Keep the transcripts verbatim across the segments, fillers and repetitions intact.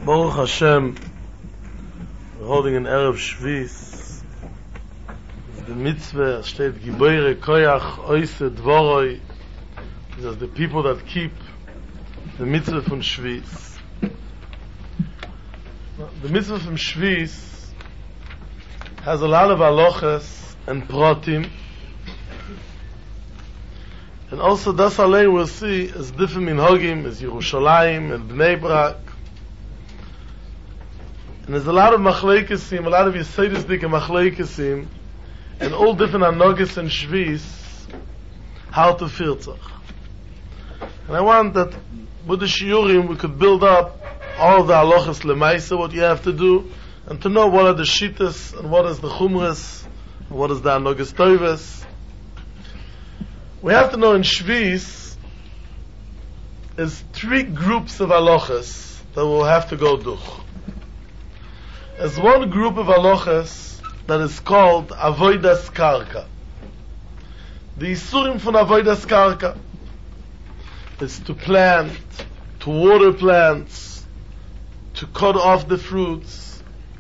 Baruch Hashem, we're holding an Erev Shvis. The mitzvah steht Giboire Koyach Oise Dvoroi. These are the people that keep the mitzvah from Shvis. The mitzvah from Shvis has a lot of halachas and pratim. And also das allein we'll see is different minhagim, is Yerushalayim and Bnei Brak. And there's a lot of machleukesim, a lot of yisaidus dik and machleukesim, and all different anogas and shvis, how to filter. And I want that with the shiurim we could build up all the halachas lemaisa, what you have to do, and to know what are the shittas, and what is the chumras, and what is the anogas toivas. We have to know in shvis is three groups of halachas that we'll have to go do. There's one group of halachas that is called avodas karka. The isurim from avodas karka is to plant, to water plants, to cut off the fruits,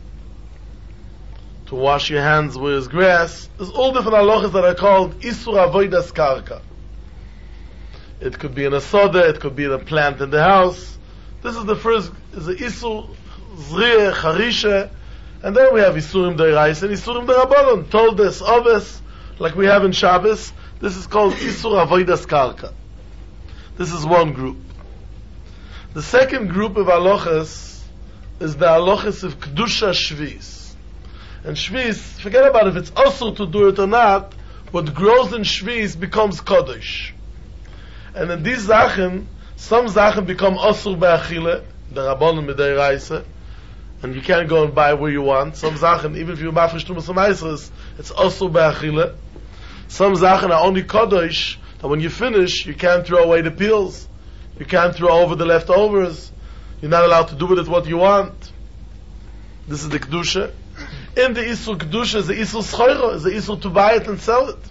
to wash your hands where there's grass. There's all different halachas that are called isur avodas karka. It could be in a soda, it could be in a plant in the house. This is the first, is the isur Zriya, Charisha, and then we have Isurim Derais and Isurim Derabanan, Toldes, Oves, like we have in Shabbos. This is called Isur Avodas Karka. This is one group. The second group of halachas is the halachas of Kedusha Shvis. And Shvis, forget about if it's Asur to do it or not, what grows in Shvis becomes Kodesh. And in these Zachen, some Zachen become Asur Be'achile, the Rabbanon B'Deiraisa, and you can't go and buy where you want. Some Zachen, even if you're mafresh to some Eisres, it's also Be'achile. Some Zachen are only Kodesh, that when you finish, you can't throw away the peels. You can't throw over the leftovers. You're not allowed to do with it what you want. This is the Kedusha. In the Isur Kedusha is the Isur Schoira, is the Isur to buy it and sell it.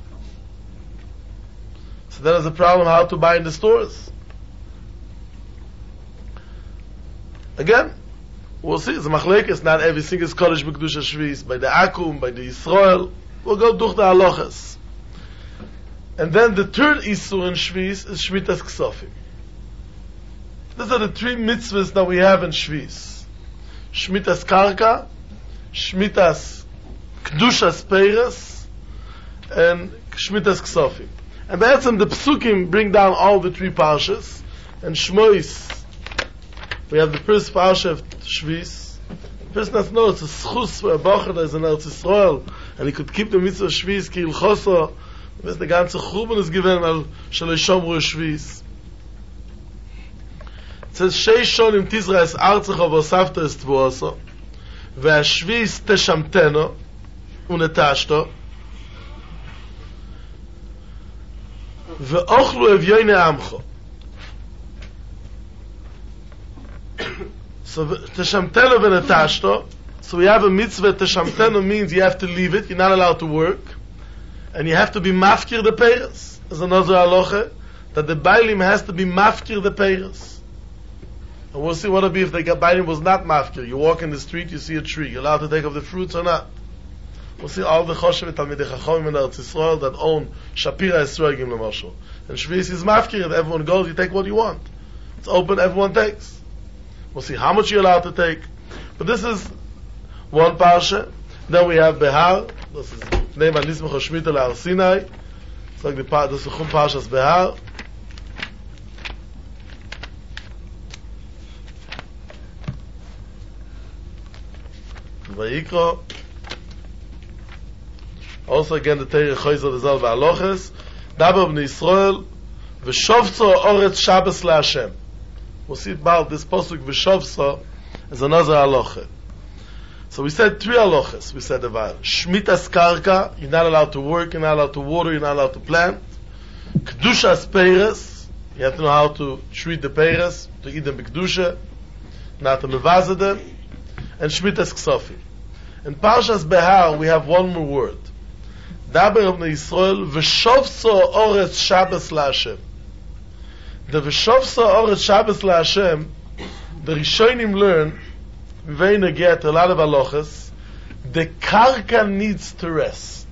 So that is a problem how to buy in the stores. Again, we'll see, it's a machlekes, not everything is Kodesh B'Kedusha Shvis, by the Akum, by the Yisrael, we'll go durch the halachas. And then the third Isur in Shvis is Shmitas Ksofim. These are the three mitzvahs that we have in Shvis. Shmitas Karka, Shmitas Kedushas Peiras, and Shmitas Ksofim. And that's when the Psukim bring down all the three parshas, and Shmois, we have the first parsha of Shvis. The person has known it's a schus for a bocher that is in Eretz Yisrael, and he could keep the mitzvah of Shvis ki ilchoso. Because the ganze Churban is given al shalei shomru Shvis. It says sheish shonim tizra es artzecha v'osafta es tvuoso ve'ashvis teshamteno unetashto ve'ochlu evyoine amcho. So teshamteno v'netashto. So we have a mitzvah. Teshamteno means you have to leave it. You're not allowed to work, and you have to be mafkir the peiros. There's another halacha that the bailim has to be mafkir the peiros. And we'll see what it'll be if the bailim was not mafkir. You walk in the street, you see a tree. You're allowed to take off the fruits or not. We'll see all the choshev talmidei chachamim in Eretz Yisrael that own Shapira Esrogim l'mashal. And Shvis is mafkir. If everyone goes, you take what you want. It's open. Everyone takes. We'll see how much you're allowed to take. But this is one parsha. Then we have Behar. This is name and Nismach Shmita Le'Ar Sinai. It's like the part, this is Chum Parshas Behar. Vayikro. Also again the Teireh Choyzer Dezal V'Aloches. Dabar B'nei Yisrael. V'shovtzo Oretz Shabbos LaHashem. We'll see about this posuk v'shovso is another halacha. So we said three halachas. We said about Shmitas Karka, you're not allowed to work, you're not allowed to water, you're not allowed to plant. Kedushas Peiras, you have to know how to treat the Peiras, to eat them b'kedusha, not to mevazeh them. And Shmitas Ksofim. In Parshas Behar we have one more word. Daber B'nei Yisrael v'shovso Oretz Shabbos LaHashem. The V'shovsa Oretz Shabbos LaHashem, the Rishonim learn very negate a lot of halachas, the karka needs to rest.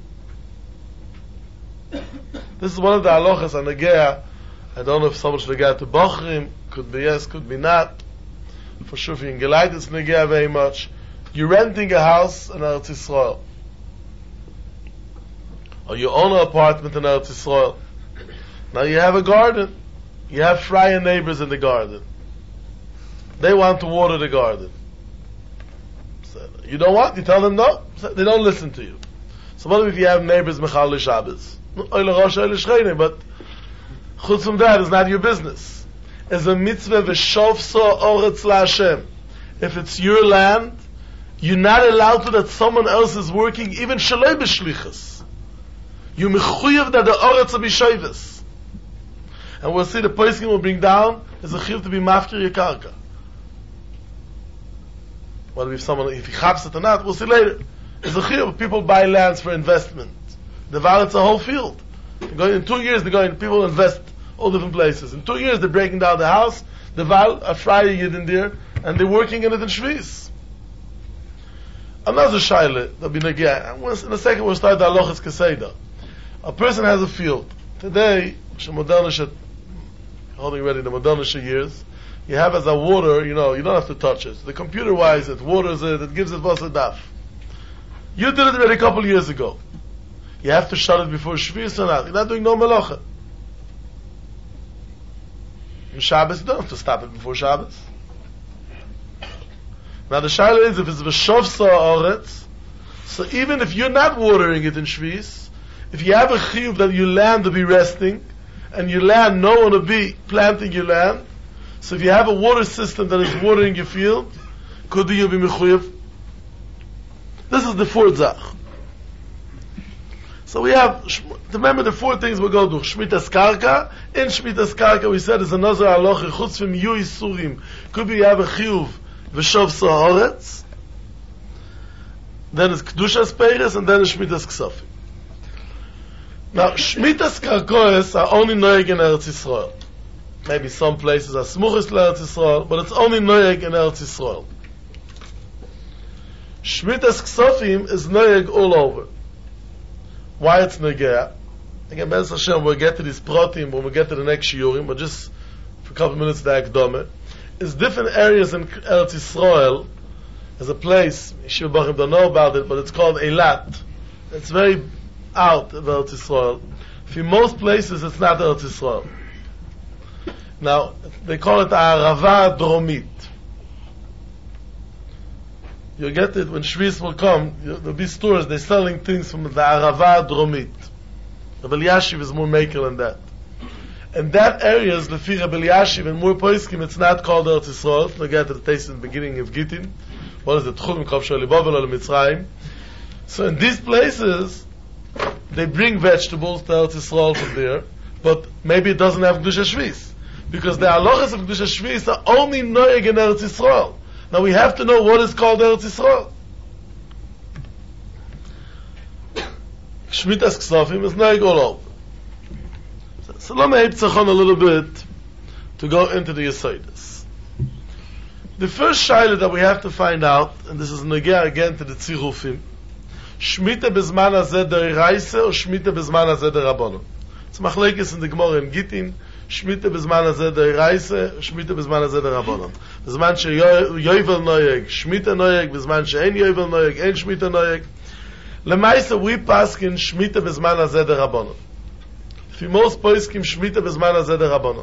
This is one of the halachas on negea. I don't know if someone should negea to Bochrim, could be yes, could be not. For sure, if you can gelait this negea very much. You're renting a house in Eretz Yisrael, or you own an apartment in Eretz Yisrael. Now you have a garden. You have Freya neighbors in the garden. They want to water the garden. So you don't want, you tell them no. So they don't listen to you. So what if you have neighbors Mechal Shabbos? But chutz from that, it's not your business. It's a mitzvah v'shovso oretz la'Hashem. If it's your land, you're not allowed to that someone else is working, even shalei b'shlichus. You're mechuyev that the oretz will be shoyves. And we'll see the poskim will bring down is a chiyuv to be mafkir your karka. Whether if someone, if he chaps it or not, we'll see later. It's a chiyuv. People buy lands for investment. The val, it's a whole field. They're going, in two years, they're going, people invest all different places. In two years, they're breaking down the house, the val, a fryer yid in there, and they're working in it in Shviz. Another shaila, that'll be negea. In a second, we'll start the halachas keseda. A person has a field. Today, Shemodernische, holding ready the Modernische years, you have as a water, you know, you don't have to touch it. The computer-wise, it waters it, it gives it was a daf. You did it already a couple of years ago. You have to shut it before Shvius or not. You're not doing no melacha. In Shabbos, you don't have to stop it before Shabbos. Now the shaila is, if it's v'shovsa oretz, so even if you're not watering it in Shvius, if you have a chiyuv that your land will be resting, and your land, no one will be planting your land, so if you have a water system that is watering your field, could you be mechuyev? This is the fourth zach. So we have, remember the four things we'll go do. Shmitas karka. In Shmitas karka we said is another halacha, chutz from yu isurim. Could be you have a chiyuv, v'shov sa'aretz, then it's kedushas peiris, and then it's shmitas ksafim. Now, Shmitas Karkois are only noyeg in Eretz Yisrael. Maybe some places are smuchis to Eretz Yisrael, but it's only noyeg in Eretz Yisrael. Shmitas Ksofim is noyeg all over. Why it's negea? Again, Be'ez Hashem, we'll get to these protim when we get to the next shiurim, but just for a couple of minutes the akdome. It's different areas in Eretz Yisrael. There's a place, Yeshiva Bachim don't know about it, but it's called Eilat. It's very out of Eretz Yisrael. For most places, it's not Eretz Yisrael. Now, they call it Arava Dromit. You'll get it when Shvius will come, there'll be stores, they're selling things from the Arava Dromit. Rabbi Elyashiv is more maker than that. And that area is Lefi Rabbi Elyashiv and more Poiskim, it's not called Eretz Yisrael. We'll get to the taste in the beginning of Gittin. What is it? Tchum Kov Sholi Bavel or Mitzrayim. So in these places, they bring vegetables to Eretz Yisrael from there, but maybe it doesn't have Kedusha Shvius. Because the halachas of Kedusha Shvius are only noyeg in Eretz Yisrael. Now we have to know what is called Eretz Yisrael. Shmitas Ksafim is noyeg all over. So, so let me heptzachon a little bit to go into the Yesodis. The first shaila that we have to find out, and this is negea again to the Tzirufim, Shmita bezman hazeh d'oraisa or Shmita bezman hazeh d'Rabbanan. It's machlekes in the Gemara in Gittin. Shmita bezman hazeh d'oraisa, Shmita bezman hazeh d'Rabbanan. Bezman she yovel noyeg, Shmita noyeg. Bezman she ein yovel noyeg, ein Shmita noyeg. Lemaisa we paskin Shmita bezman hazeh d'Rabbanan. For most poskim Shmita bezman hazeh d'Rabbanan.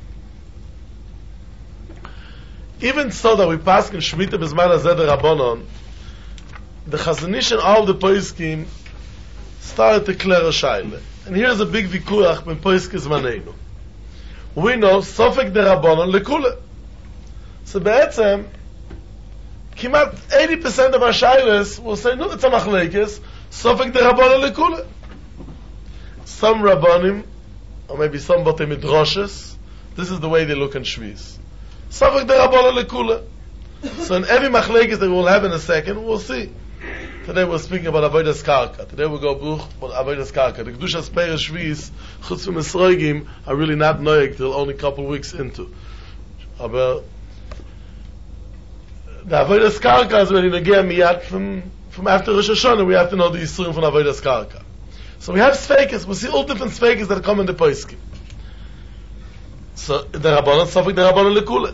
Even so that we paskin Shmita bezman hazeh d'Rabbanan, the Chazon Ish and all the Poiskim started to clear a shaila. And here's a big vikuach when Poiskis Maneinu. We know Sofek de Rabbanon lekule. So be'etzem, kimat eighty percent of our shailas will say, no, it's a machlekes, Sofek de Rabbanon lekule. Some Rabbanim, or maybe some Batei Midrashes, this is the way they look in Shvius. Sofek de Rabbanon lekule. So in every machlekes that we will have in a second, we'll see. Today we're speaking about Avodas Karka. Today we'll go buch about Avodas Karka. The Kedushas Peiris Shvius, chutz from Esroigim, are really not noyeg till only a couple of weeks into. Aber the Avodas Karka is when you get miyat from from after Rosh Hashanah, we have to know the Yisurim from Avodas Karka. So we have Sfeikis, we see all different Sfeikis that come in the Poskim. So the Rabbanon, Sofik the Rabbanon Lekule.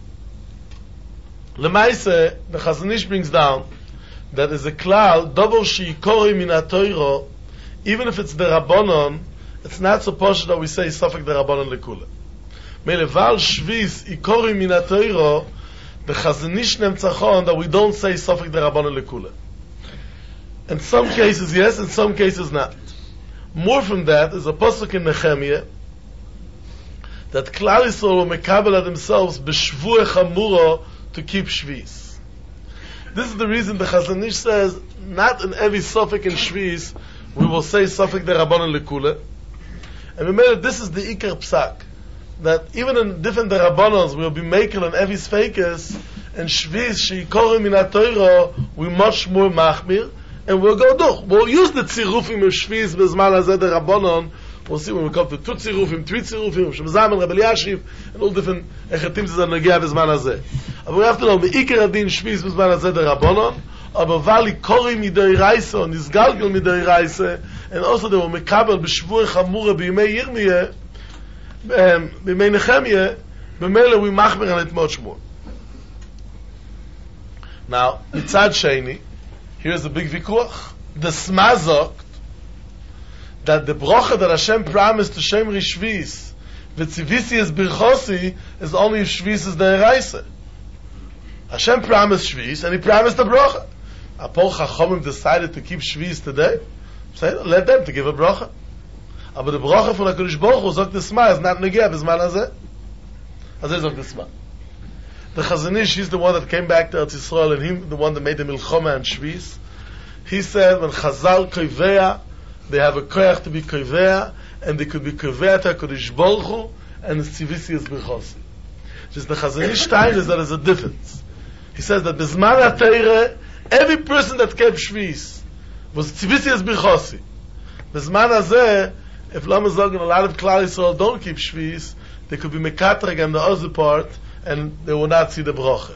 Lemaise, the Chazon Ish brings down that is a klal, double sheikori min ha-Torah, even if it's the Rabbanon, it's not supposed that we say Sofik the Rabbanon Lekule. Meleval Shvis ikori min ha-Torah, the Chazon Ish nemtzachon that we don't say Sofik the Rabbanon Lekule. In some cases yes, in some cases not. More from that is a pasuk in Nehemiah that Klal Yisrael will mekabel themselves b'shvuah chamura to keep shvis. This is the reason the Chazon Ish says not in every suffix in shvis we will say suffix the Rabbanon Lekule. And remember, this is the Ikar Psak, that even in different Rabbanons we will be making on every Sfeikis and shvis sheikorim min ha-Torah we much more machmir. And we'll go do. We'll use the tzirufim of shviz bezman hazeh the Rabbanon. We'll see when we come to two tzirufim, three tzirufim, Shem Zaman, Rabbi Eliashiv, and all different echetim zizan negia bezman hazeh. But we have to know, me'ikar adin shviz bezman hazeh the Rabbanon, aber vali kori midei raise, and izgalgel midei raise, and also they will mekabel b'shvuah chamura b'yimei Yirmiyah, b'yimei Nehemiah, b'mele we machmer on it much more. Now, mitzad sheni, here's the big vikuach. The Sma zogt that the brocha that Hashem promised to Shemri Shvis, v'tzivisi is birchosi, is only if Shvis is the Eraisa. Hashem promised Shvis, and He promised the brocha. Apol Chachomim decided to keep Shvis today. Say, let them to give a brocha. But the brocha from HaKadosh Baruch Hu zogt the Sma is not negia b'zman hazeh. Hazeh zogt the Sma. The Chazon Ish, he's the one that came back to Eretz Yisrael, and him the one that made the Milchoma and Shvis. He said, when Chazal koivea, they have a koyach to be koivea, and they could be koivea to HaKadosh Baruch Hu, and the tzivisi is birchosi. Just the Chazon Ish time is that there's a difference. He says that Bizman HaTeireh, every person that kept Shvis was tzivisi is birchosi. Bizman hazeh, if Lama Zog and a lot of Klal Yisrael don't keep Shvis, they could be mekatreg on the other part, and they will not see the bracha.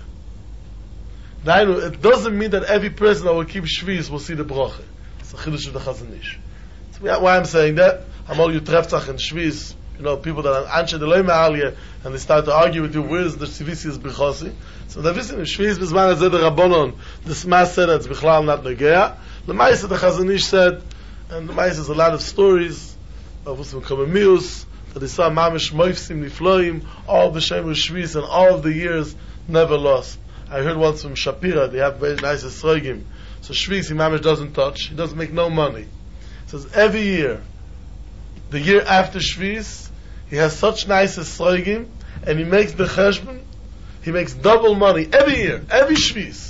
Now, it doesn't mean that every person that will keep shvis will see the bracha. It's a chiddush of the Chazon Ish. So why I'm saying that, I'm all you treftzach and shvis, you know, people that are anshe delay ma'aliyah, and they start to argue with you, where is the shvisi is bichosi? So the vision is shvis bizman hazeh the Rabbanon, the Sma said it's bichlal not negea. The Ma'aseh the Chazon Ish said, and the Ma'aseh is a lot of stories of Usman Kamamius, that they saw mamish moifsim nifloim, all the Shem Shvis, and all of the years never lost. I heard once from Shapira, they have very nice esrogim. So Shvis, he mamish doesn't touch, he doesn't make no money. It says every year, the year after Shvis, he has such nice esrogim, and he makes the cheshbon, he makes double money every year, every Shvis.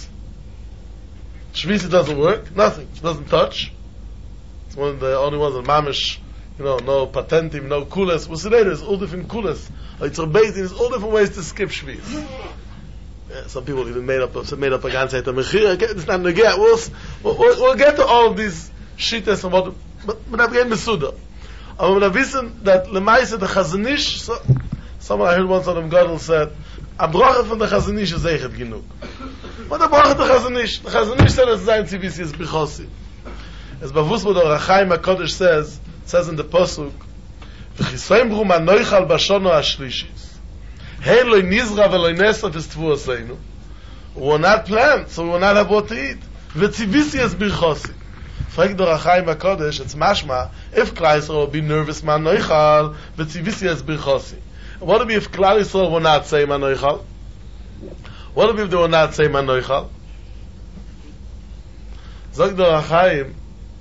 Shvis it doesn't work, nothing, it doesn't touch. It's one of the only ones that mamish, you know, no patentim, no kulas. We'll see later, there's all different kulas. It's amazing, there's all different ways to skip Shvis. Yeah, some people even made up, made up a ganze mechira. It's not negea. We'll, we'll, we'll get to all of these shitas and what, but we're not getting mesuda. I'm going to wissen that lemaise the Chazon Ish, so, someone I heard once on them Gadol said, a bracha from the Chazon Ish is eichet genug. What a bracha the Chazon Ish? The Chazon Ish said it's zayin tzivisi is bichosi. As Bavus Bod Ohr HaChaim HaKodesh says, it says in the Pasuk, v'chisoim brum anoichal bashono ashlishis. Hey loy nizra veloy nesaf is tvu oseinu. We will not plant, so we will not have what to eat. V'tzivisi is birchosi. Frag Ohr HaChaim HaKodesh, it's mashma, if Klal Yisrael will be nervous man noichal, v'tzivisi is birchosi. What if if Klal Yisrael will not say man noichal? What if they will not say man noichal? Zog Ohr HaChaim,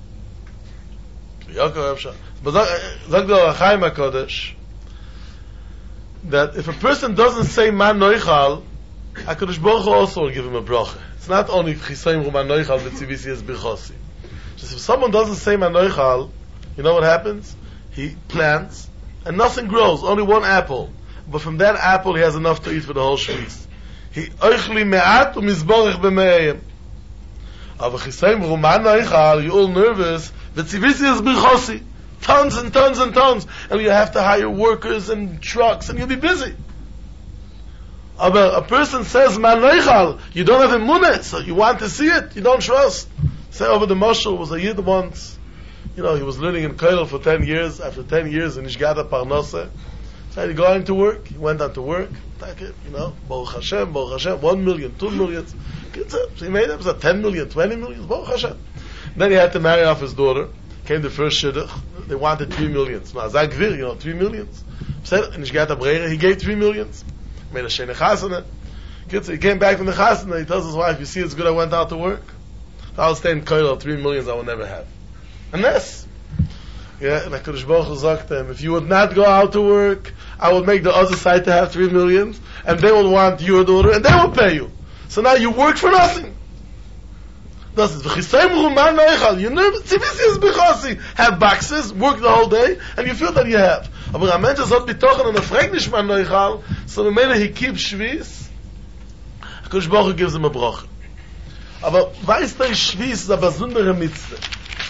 but Zog Ohr HaChaim HaKodesh, that if a person doesn't say man noichal, HaKadosh Baruch Hu also will give him a bracha. It's not only chisoim ru man noichal v'tzivisi es birchosi. Just if someone doesn't say man noichal, you know what happens? He plants and nothing grows, only one apple. But from that apple he has enough to eat for the whole shvis. He oichli me'at u'mizborech b'me'ayim. Aber chisoim ru man noichal, you're all nervous, v'tzivisi es birchosi. Tons and tons and tons, and you have to hire workers and trucks, and you'll be busy. Aber a person says, man noichal, you don't have emunah, so you want to see it, you don't trust. Say over the Moshel was a Yid once, you know, he was learning in Koil for ten years, after ten years in Ishgada Parnasa, so he going to work, he went out to work, take it, you know, Baruch Hashem, Baruch Hashem, one million, two million, so he made it, so ten million, twenty million, Baruch Hashem. Then he had to marry off his daughter, came the first shidduch, they wanted three millions. Now, Zagvir, you know, three millions. Said, in Ishgada Brera, he gave three millions. Made a shene chasana. He came back from the chasana, he tells his wife, you see it's good I went out to work? I'll stay in Koil, three millions I will never have. And this. Yeah, and HaKadosh Baruch Hu sagt them, if you would not go out to work, I will make the other side to have three millions, and they will want your daughter, and they will pay you. So now you work for nothing. Das ist, v'chisayim ruman noichal, you never, tzivisi is have boxes, work the whole day, and you feel that you have. Aber ein Mensch hat betochen, und er fragt nicht man noichal, so the minute he keeps shviz, HaKadosh Baruch Hu gives him a broch. Aber weißt du, shviz ist eine besondere Mitzvah.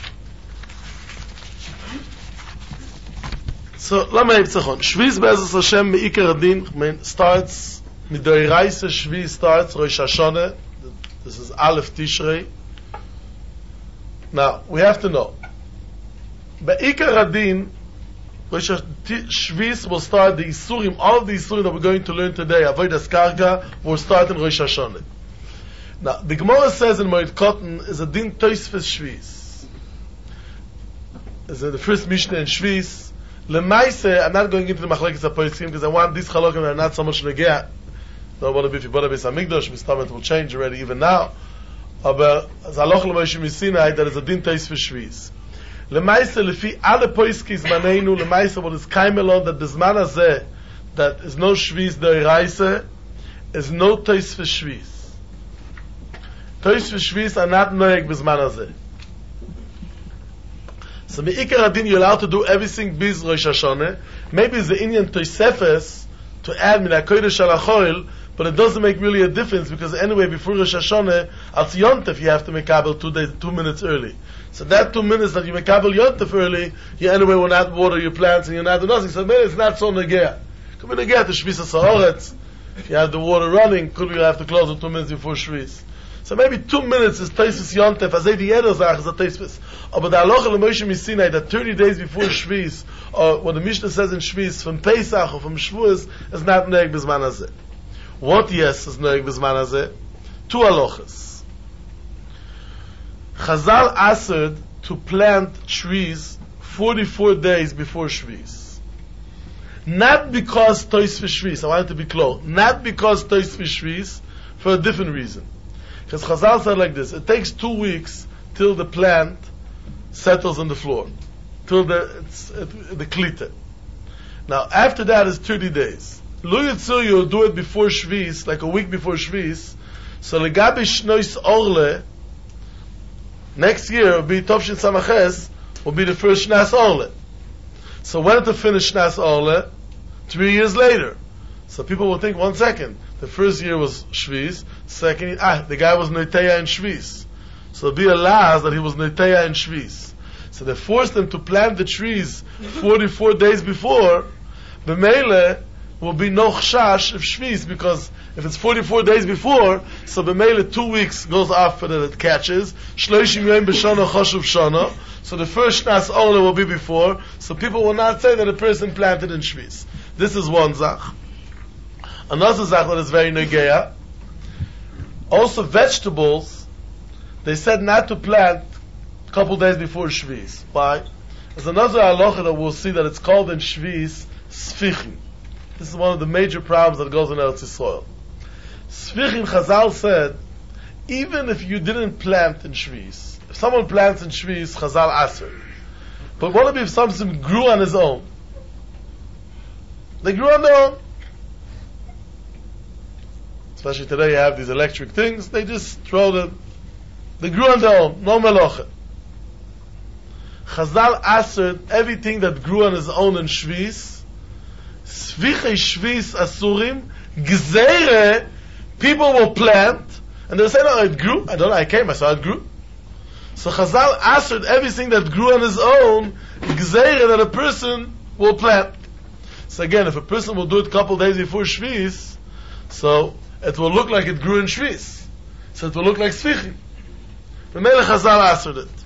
So, let me have it. Shviz Be'ezus Hashem Me'ikar Adin, I mean, starts, mit der Reise Shviz starts, Rosh Hashanah, this is Aleph Tishrei. Now, we have to know, Be'ikar Adin, Rosh Shviz will start the Isurim, all of the Isurim that we're going to learn today, Avodas Karka, will start in Rosh Hashanah. Now, the Gemara says in Moed Katan, is a din Tosfos Shviz. Is in the first Mishnah in Shviz, Lemaise, I'm not going into the Machlekes HaPoskim because I want these Chalokim that are not so much Negea. Don't want to be if you bought a Beis HaMikdash, Mistabet will change already even now. Aber as Haloch L'Moshe Misinai, there is a din Tosfos Shviz. Lemaise, lefi alle Poiskis Maneinu, Lemaise, what is Kaimelon, that the Zman Hazeh, that is no Shviz Deiraise, is no Tosfos Shviz. Tosfos Shviz are not Noeg B'Zman Hazeh. So Me'ikar Adin, you're allowed to do everything biz Rosh Hashanah. Maybe it's the Inyan Tosefes to add Min HaKodesh Al HaChoil, but it doesn't make really a difference because anyway, before Rosh Hashanah, Al Yontef, you have to make Kabel two days, two minutes early. So that two minutes that you make Kabel Yontef early, you anyway will not water your plants and you're not doing nothing. So maybe it's not so Negea. Come in Negea to Shvis HaSahoretz. If you have the water running, could you have to close it two minutes before Shvis? So maybe two minutes is Tosfos Yontef, as the other Zach is a Tosfos. But the Halacha L'Moshe Misinai, that thirty days before Shviz, or what the Mishnah says in Shviz, from Pesach or from Shavuos, is not Noeg B'Zman Hazeh. What yes is Noeg B'Zman Hazeh? Two halachas. Chazal asked to plant trees forty-four days before Shviz. Not because Tosfos Shviz, I want it to be clear, not because Tosfos Shviz, for a different reason. Because Chazal said like this, it takes two weeks till the plant settles on the floor, till the, it's, it, the klita. Now, after that is thirty days. Lo Yitzur, you'll do it before Shviz, like a week before Shviz, so Legabi Shnois Orle, next year will be Tovshin Samaches, will be the first Shnas Orle. So when to finish Shnas Orle? Three years later. So people will think, one second, the first year was Shviz, second year, ah, the guy was Neiteya in Shviz. So it'll be a last that he was Neiteya in Shviz. So they forced him to plant the trees forty-four days before, B'meile will be no chashash of Shviz, because if it's forty-four days before, so B'meile two weeks goes after that it catches, Shloishim Yom B'Shana Choshuv Shana, so the first Shnas Orle will be before, so people will not say that a person planted in Shviz. This is one zach. Another zach that is very negeya. Also vegetables, they said not to plant a couple days before Shviz. Why? There's another halacha that we'll see that it's called in Shviz Sfichin. This is one of the major problems that goes in Eretz Yisrael. Sfichin, Chazal said, even if you didn't plant in Shviz, if someone plants in Shviz, Chazal aser. But what if something grew on his own? They grew on their own. Especially today you have these electric things, they just throw them. They grew on their own, no melocha. Chazal answered everything that grew on his own in Shviz, Svichei Shviz Asurim, Gzeire, people will plant, and they'll say, no, it grew. I don't know, I came, I saw it grew. So Chazal answered everything that grew on his own, Gzeire, that a person will plant. So again, if a person will do it a couple days before Shviz, So it will look like it grew in Shvis. So it will look like Sfichim. The Melech Hazal answered it.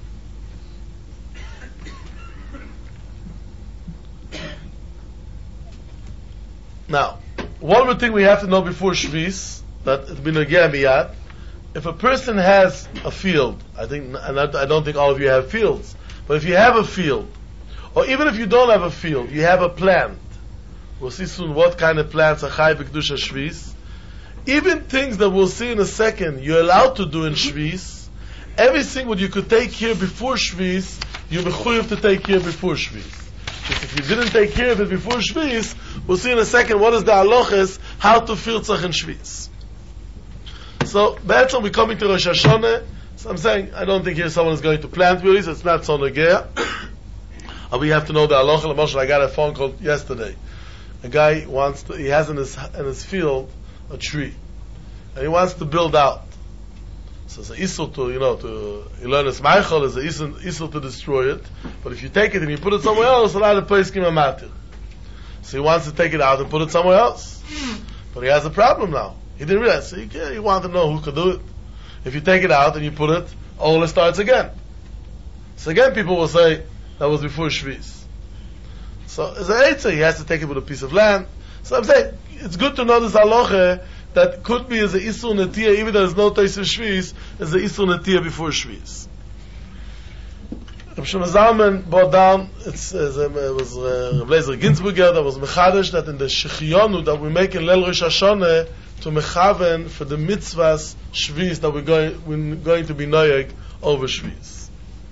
Now, one more thing we have to know before Shvis, that it's been a miyad. If a person has a field, I think, and I don't think all of you have fields, but if you have a field, or even if you don't have a field, you have a plant. We'll see soon what kind of plants are Chai B'Kedusha Shvis. Even things that we'll see in a second, you're allowed to do in Shvis. Everything what you could take care before Shvis, you're mechuyev to take care before Shvis. Because if you didn't take care of it before Shvis, we'll see in a second what is the halachas, how to feel tzach in Shvis. So, be'etzem, we're coming to Rosh Hashanah. So I'm saying, I don't think here someone is going to plant really, so it's not so negea. And we have to know the halacha. L'moshel, I got a phone call yesterday. A guy wants to, he has in his, in his field a tree. And he wants to build out. So it's an isur to, you know, to, you learn it's meichel, it's an isur to destroy it. But if you take it and you put it somewhere else, a lot of poskim are matir. So he wants to take it out and put it somewhere else. But he has a problem now. He didn't realize. So he, he wanted to know who could do it. If you take it out and you put it, all it starts again. So again, people will say, that was before Shvis. So as a eitzah, he has to take it with a piece of land. So I'm saying, it's good to know this halacha, that could be as a isur netiyah, even though there's no taste of Shvis, as a isur netiyah before Shvis. Rav Shlomo Zalman brought down, it's, uh, it was uh, Rav Lezer Ginsburger that was mechadesh, that in the Shechiyonu that we make in Leil Rosh Hashanah, to mechaven for the mitzvahs Shvis that we're going, we're going to be noyeg over Shvis.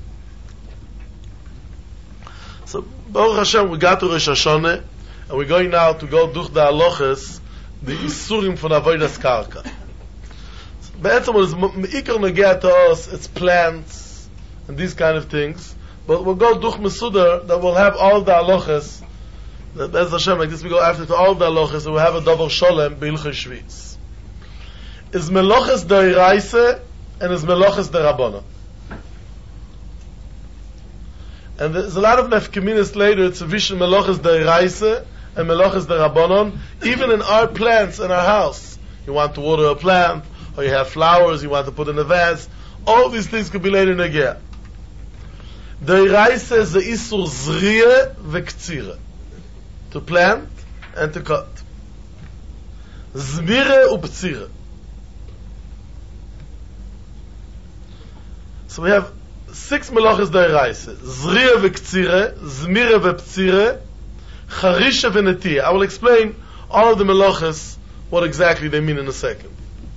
So, Baruch Hashem, we got to Rosh Hashanah, and we're going now to go durch the halachas, the isurim from avodas karka. Be'etzem, what is meikar negea to us, it's plants and these kind of things. But we'll go durch mesudar that will have all the halachas. That Be'ez Hashem, like this, we go after to all the halachas, and we'll have a double sholem be'ilchei shvis. Is melachas d'oraisa and is melachas d'rabbanan. And there's a lot of nefkeminis later. It's a vision melachas d'oraisa and melachas d'rabbanan. Even in our plants in our house, you want to water a plant, or you have flowers you want to put in a vase. All these things could be later negea. D'oraisa is the isur zriya v'ktzira, to plant and to cut. Zmire uptzira. So we have six melachas d'oraisa: zriya v'ktzira, zmire v'ptzira, charisha v'netiyah. I will explain all of the melachas, what exactly they mean in a second.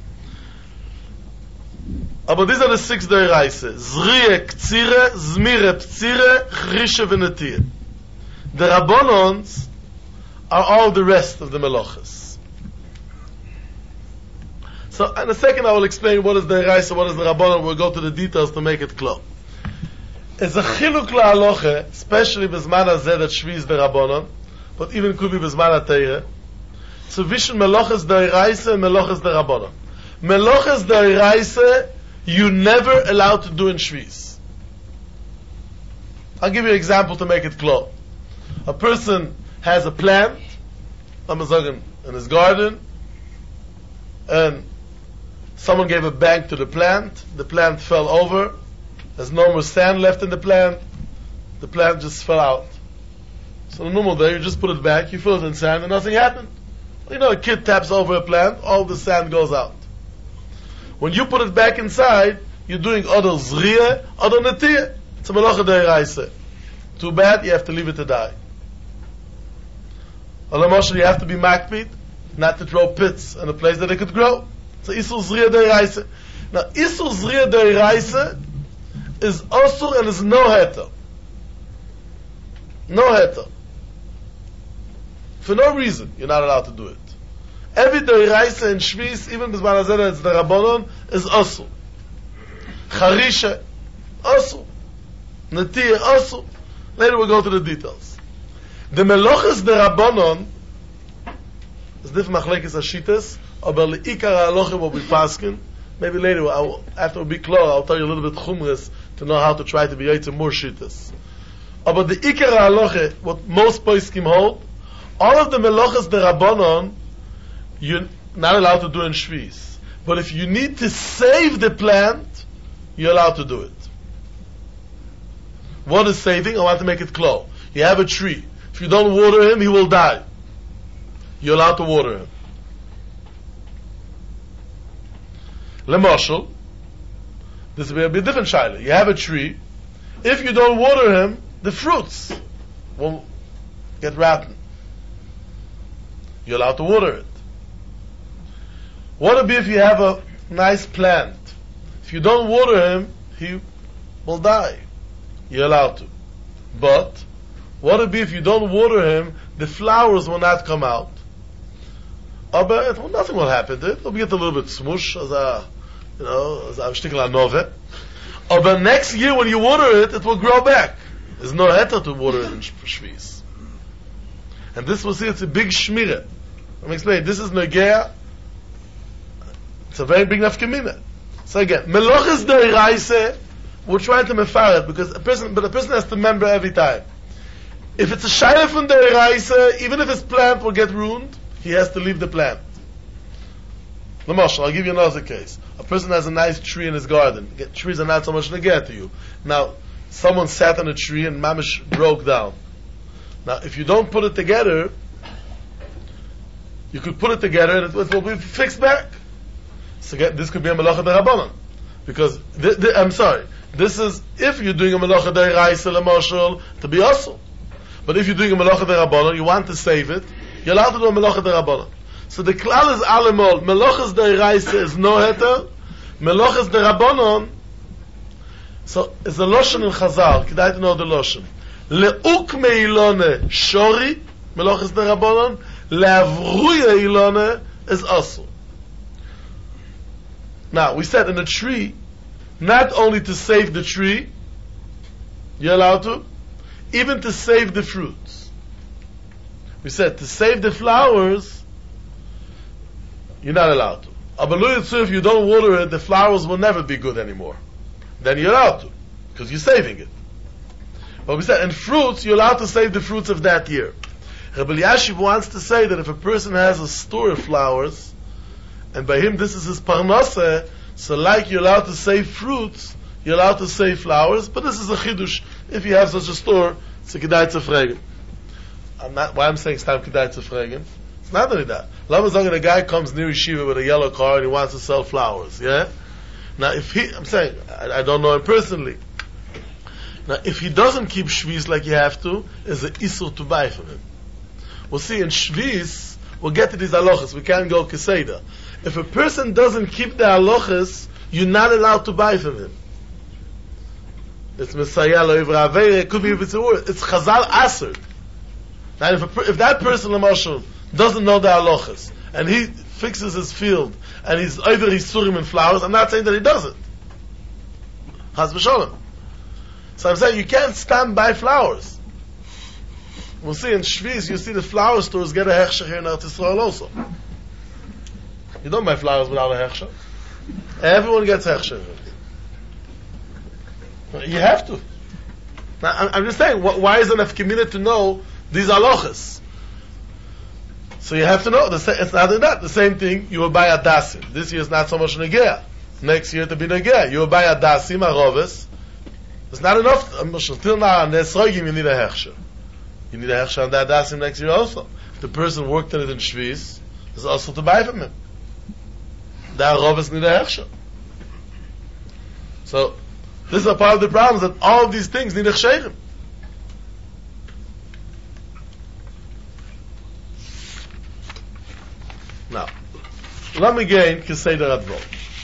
But these are the six d'oraisa: zriya, ktzira, zmire, ptzira, charisha v'netiyah. The rabbanons are all the rest of the melachas. So in a second I will explain what is the d'oraisa, what is the rabbanon. We'll go to the details to make it clear. It's a chiluk la'aloche, especially b'zman hazeh that shvi is the rabbanon, but even could be b'zman ha'teireh. It's a vision melachas d'oraisa and melachas the rabbanon. Melachas d'oraisa you never allowed to do in shvis. I'll give you an example to make it clear. A person has a plant, I'm in his garden, and someone gave a bang to the plant, the plant fell over, there's no more sand left in the plant, the plant just fell out. So the normal day, you just put it back, you fill it in sand, and nothing happened. You know, a kid taps over a plant, all the sand goes out. When you put it back inside, you're doing other zriya, other netiyah. It's a melacha d'oraisa. Too bad, you have to leave it to die. Alamoshel, you have to be makpid, not to throw pits in a place that it could grow. So isur zriya d'oraisa. Now, isur zriya d'oraisa is osur and is no heter. No heter. For no reason, you're not allowed to do it. Every d'oraisa in shvis, even b'zman hazeh it's the rabbanon, is osur. Charisha, osur. Netiyah, osur. Later we'll go to the details. The melachas the rabbanon is different machlekes ashitas, but the ikar halacha will be paskin. Maybe later, I'll, after we'll be clear, I'll tell you a little bit chumras to know how to try to be yaitz more shitas. But the ikar halacha, what most poskim hold, all of the melachas the rabbanon, you not allowed to do in Shvis. But if you need to save the plant, you're allowed to do it. What is saving? I want to make it clear. You have a tree. If you don't water him, he will die. You're allowed to water him. Lemoshel, this will be a different shaila. You have a tree. If you don't water him, the fruits will get rotten. You're allowed to water it. What would be if you have a nice plant? If you don't water him, he will die. You're allowed to. But what would be if you don't water him, the flowers will not come out. Aber well, nothing will happen to it. It'll get a little bit smush, as a, you know, as a shtickle anove. Aber next year when you water it, it will grow back. There's no heter to water it in Shvis. And this will see it's a big shmira. Let me explain. This is Negea. It's a very big nafkamina. So again, Melochas Deiraise, we're trying to mefaret because a person, but a person has to remember every time. If it's a shayla from Deiraise, even if his plant will get ruined, he has to leave the plant. L'mashal, I'll give you another case. A person has a nice tree in his garden. Trees are not so much negea to you. Now, someone sat on a tree and mamish broke down. Now, if you don't put it together, you could put it together and it will be fixed back. So get, this could be a melacha derabanan, because th- th- I'm sorry. This is if you're doing a melacha deraisa l'mashal to be also. But if you're doing a melacha derabanan, you want to save it, you're allowed to do a melacha derabanan. So the klal is alemol. Melachas deraisa is no heter. Melachas derabanan. So it's a loshen in Chazal. K'day to know the loshen. Leuk meilone shori melachas derabanan. Leavruya ilone is also. Now, we said in a tree, not only to save the tree, you're allowed to, even to save the fruits. We said to save the flowers, you're not allowed to. Abalu, if you don't water it, the flowers will never be good anymore. Then you're allowed to, because you're saving it. But we said in fruits, you're allowed to save the fruits of that year. Rabbi Yashiv wants to say that if a person has a store of flowers, and by him this is his parnaseh, so like you're allowed to save fruits, you're allowed to save flowers, but this is a chidush. If you have such a store, it's a kedai tzefregen. I'm not, why I'm saying it's time kedai tzefregen? It's not only that. Lama Zong, a guy comes near Yeshiva with a yellow car and he wants to sell flowers, yeah? Now if he, I'm saying, I, I don't know him personally. Now if he doesn't keep Shvis like you have to, is an isur to buy from him. We'll see in Shvis, we'll get to these halachas, we can't go keseda. If a person doesn't keep the halachas, you're not allowed to buy from him. It's Messiah lo ivra aveira, it could be if it's a word. It's Chazal Aser. Now if, a, if that person, Lamashal, doesn't know the halachas, and he fixes his field, and he's over his surim and flowers, I'm not saying that he doesn't. Chaz v'sholem. So I'm saying you can't stand by flowers. We'll see in Shvis, you see the flower stores get a hechsher here in Eretz Yisrael also. You don't buy flowers without a hechsher. Everyone gets hechsher. You have to. Now, I'm just saying, why is enough community to know these halachas? So you have to know. It's not that. The same thing, you will buy a dasim. This year is not so much negea. Next year to be negea. You will buy a dasim, a roves. It's not enough. Until now, in Nesroigim, you need a hechsher. You need a hechsher on that dasim next year also. If the person worked in it in Shvis, there's also to buy from him. The roves need a hechsher. So, this is a part of the problem, that all of these things need a chsherim. Now, let me gain Keseder Advol.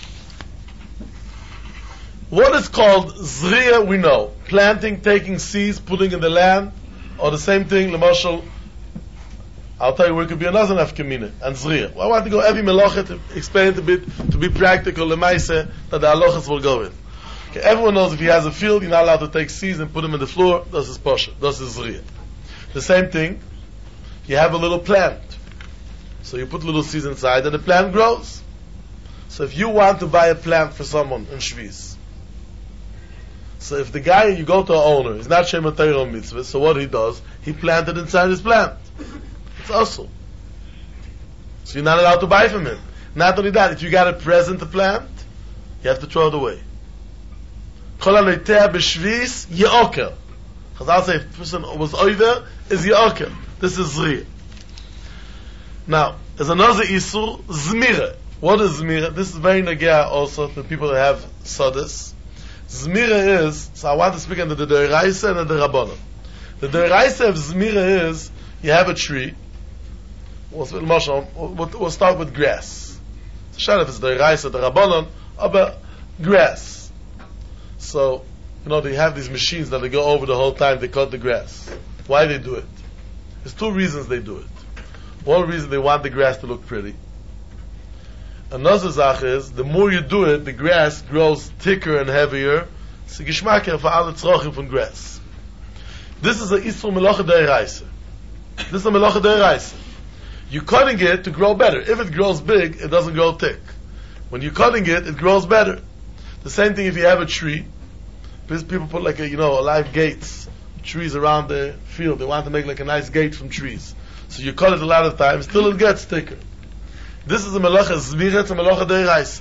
What is called Zriya, we know. Planting, taking seeds, putting in the land, or the same thing, Lemashal, I'll tell you where it could be another nafkamina, and Zriya. Well, I want to go every melacha to explain it a bit, to be practical, Lemaise, that the halachas will go in. Okay, everyone knows if he has a field, you're not allowed to take seeds and put them in the floor. This is pasha. This is zriya. The same thing, you have a little plant. So you put little seeds inside and the plant grows. So if you want to buy a plant for someone in Shvis, so if the guy, you go to an owner, he's not Shema Torah mitzvah, so what he does, he planted inside his plant. It's also. So you're not allowed to buy from him. Not only that, if you got a present to plant, you have to throw it away. Kol hanoiteh b'shvis ye'oker. Chazal say if the person was over, is ye'oker. This is zriyah. Now, there's another isur, zmira. What is zmira? This is very nagea also to people that have sodas. Zmira is, so I want to speak under the Deiraisa and the Rabbanon. The Deiraisa of zmira is, you have a tree. We'll, we'll, we'll start with grass. So, shall if it's the Deiraisa, the Rabbanon, but grass. So, you know, they have these machines that they go over the whole time, they cut the grass. Why they do it? There's two reasons they do it. One reason, they want the grass to look pretty. Another zach is, the more you do it, the grass grows thicker and heavier. So geschmacker for alle tzrochim from grass. This is a isur melacha deiraisa. This is a melacha deiraisa. You're cutting it to grow better. If it grows big, it doesn't grow thick. When you're cutting it, it grows better. The same thing if you have a tree. People put like a, you know, live gates, trees around the field. They want to make like a nice gate from trees. So you cut it a lot of times, still it gets thicker. This is a melacha zmira, it's a melacha deiraisa.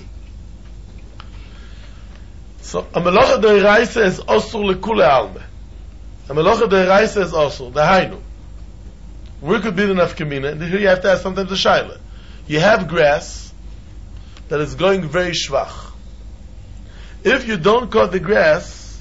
So a melacha deiraisa is osur lekule alme. A melacha deiraisa is osur, the hainu. Where could be the nafkamina? And here you have to ask sometimes the shaila. You have grass that is going very shvach. If you don't cut the grass,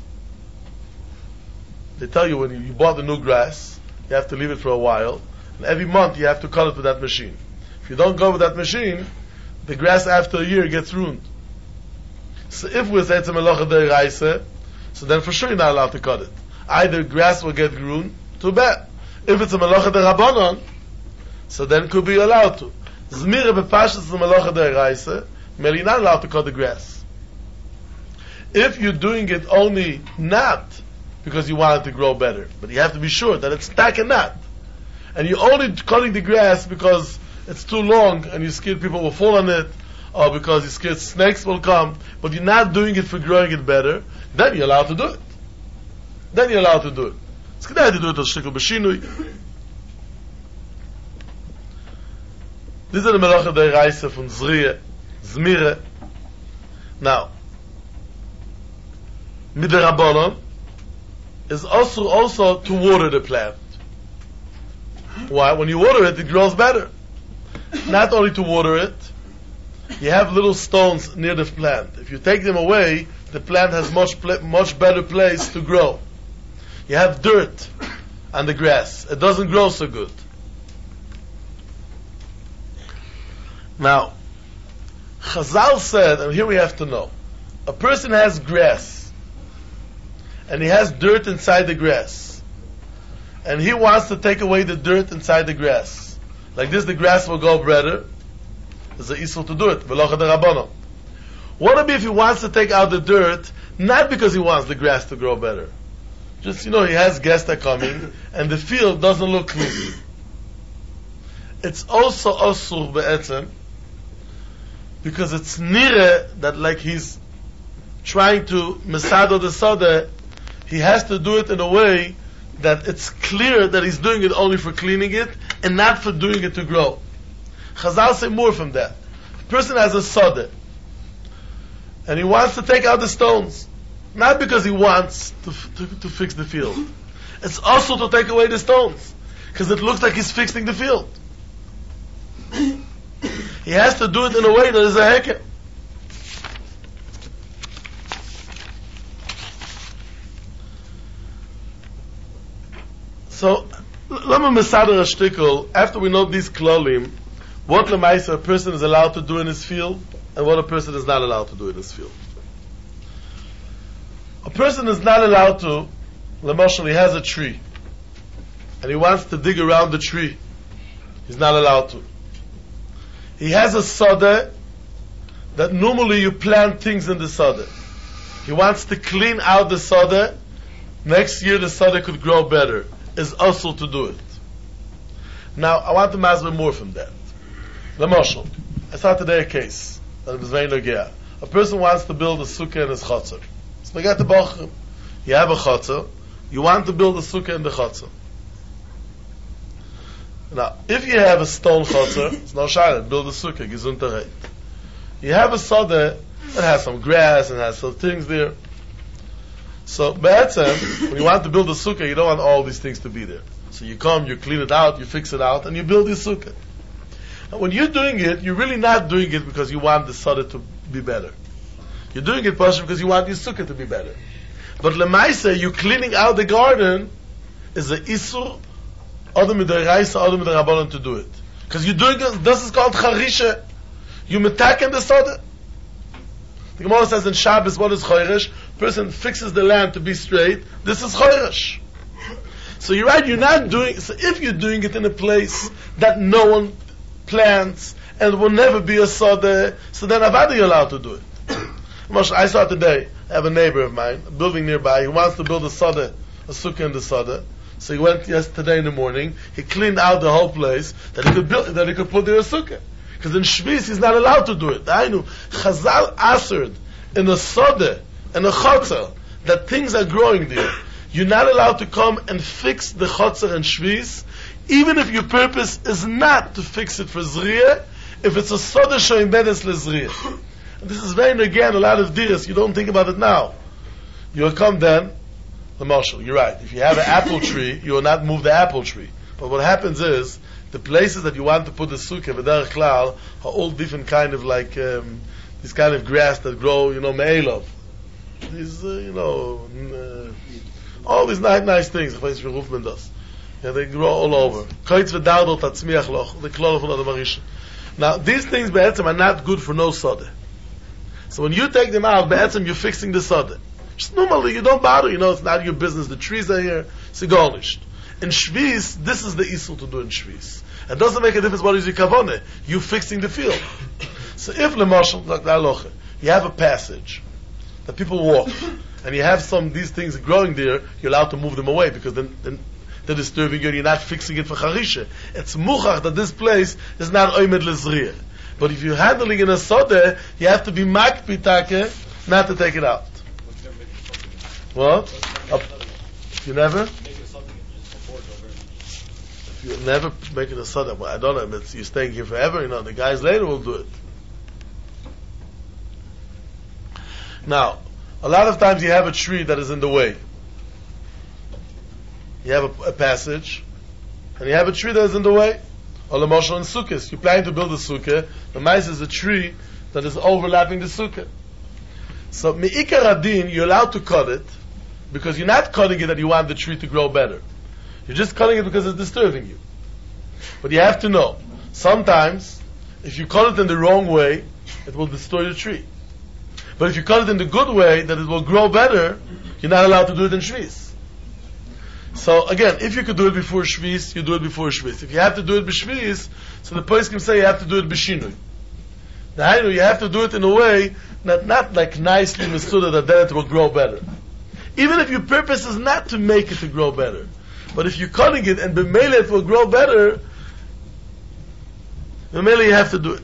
they tell you when you, you bought the new grass, you have to leave it for a while, and every month you have to cut it with that machine. If you don't go with that machine, the grass after a year gets ruined. So if we say it's a melacha deiraisa, so then for sure you're not allowed to cut it. Either grass will get ruined, too bad. If it's a melacha derabanan, so then could be allowed to. Zmira b'pashas is a melacha deiraisa, you're not allowed to cut the grass. If you're doing it only not because you want it to grow better, but you have to be sure that it's tak and not, and you're only cutting the grass because it's too long and you're scared people will fall on it, or because you're scared snakes will come, but you're not doing it for growing it better, then you're allowed to do it. Then you're allowed to do it. It's good to do it as shtikul b'shinui. These are the melacha deiraisa from zriyah, zmira. Now, midrabanan is also also to water the plant. Why? When you water it, it grows better. Not only to water it, you have little stones near the plant. If you take them away, the plant has much pl- much better place to grow. You have dirt on the grass. It doesn't grow so good. Now, Chazal said, and here we have to know, a person has grass, and he has dirt inside the grass, and he wants to take away the dirt inside the grass. Like this, the grass will go better. There's an isur to do it. Melacha derabanan. What if he wants to take out the dirt, not because he wants the grass to grow better? Just, you know, he has guests that are coming, and the field doesn't look clean. It's also osur be'etzem, because it's nire that like he's trying to mesado the sada, he has to do it in a way that it's clear that he's doing it only for cleaning it, and not for doing it to grow. Chazal say more from that. A person has a sada, and he wants to take out the stones, not because he wants to, to, to fix the field. It's also to take away the stones, because it looks like he's fixing the field. He has to do it in a way that is a heker. So, lama mesader a shtickle, after we know these klolim, what lemaisa a person is allowed to do in his field, and what a person is not allowed to do in his field. A person is not allowed to, lemashal, he has a tree, and he wants to dig around the tree. He's not allowed to. He has a sada that normally you plant things in the sada. He wants to clean out the sada. Next year the sada could grow better. Is also to do it. Now, I want to masber more from that. Lemashal, I saw today a case that was very nogea. A person wants to build a sukkah in his chutzah. So, get the bachrim. You have a chutzah. You want to build a sukkah in the chutzah. Now, if you have a stone chotzer, it's no shayla, build a sukkah, gesundheit. You have a soda that has some grass and has some things there. So, be'etzem, when you want to build a sukkah, you don't want all these things to be there. So you come, you clean it out, you fix it out, and you build your sukkah. And when you're doing it, you're really not doing it because you want the soda to be better. You're doing it partially because you want your sukkah to be better. But lemaisa, you cleaning out the garden is a isur, adam midaraisa, adam midarabbanan to do it. Because you're doing it, this is called charisha. You metaken the soda. The Gemara says in Shabbos, what is choresh? Person fixes the land to be straight. This is choresh. So you're right, you're not doing, so if you're doing it in a place that no one plants, and it will never be a soda, so then avada you're allowed to do it. I saw today, I have a neighbor of mine, a building nearby, he wants to build a soda, a sukkah in the soda. So he went yesterday in the morning, he cleaned out the whole place, that he could build, that he could put there a sukkah. Because in Shvis he's not allowed to do it. I know, Chazal answered in a soda, in a chotzer, that things are growing there. You're not allowed to come and fix the chotzer and Shvis, even if your purpose is not to fix it for Zriya, if it's a soda shoyim bedes leZriya. This is very, again, a lot of diras. You don't think about it now. You'll come then, the marshal, you're right. If you have an apple tree, you will not move the apple tree. But what happens is, the places that you want to put the sukkah, v'derech klal, are all different kind of like, um, this kind of grass that grow, you know, me'elov. These, uh, you know, uh, all these nice, nice things, does. Yeah, they grow all over. Koitz v'dardot tatzmiach loch, the klol of another marisha. Now, these things, be'etzem, are not good for no soda. So when you take them out, be'etzem, you're fixing the soda. Just normally, you don't bother, you know, it's not your business, the trees are here, it's garnished. In Shvis, this is the isur to do in Shvis. It doesn't make a difference what is your kavaneh. You fixing the field. So if lemarshal like the halacha, you have a passage that people walk, and you have some these things growing there, you're allowed to move them away because then, then they're disturbing you and you're not fixing it for charisha. It's muchach that this place is not oimed lezriya. But if you're handling in a soda, you have to be makpitake not to take it out. What? Up. You never? You're never making a soda. Well, I don't know if you're staying here forever. You know, the guys later will do it. Now, a lot of times you have a tree that is in the way. You have a, a passage, and you have a tree that is in the way. Or the Moshe and Sukkot. You're planning to build a sukkah. The mice is a tree that is overlapping the sukkah. So, me'ikar adin, you're allowed to cut it, because you're not cutting it that you want the tree to grow better. You're just cutting it because it's disturbing you. But you have to know, sometimes, if you cut it in the wrong way, it will destroy the tree. But if you cut it in the good way, that it will grow better, you're not allowed to do it in Shvis. So again, if you could do it before Shvis, you do it before Shvis. If you have to do it b'Shvis, so the person can say you have to do it b'Shinui. Now, you have to do it in a way, not, not like nicely misuda, that then it will grow better. Even if your purpose is not to make it to grow better. But if you're cutting it and b'meila it will grow better, b'meila you have to do it.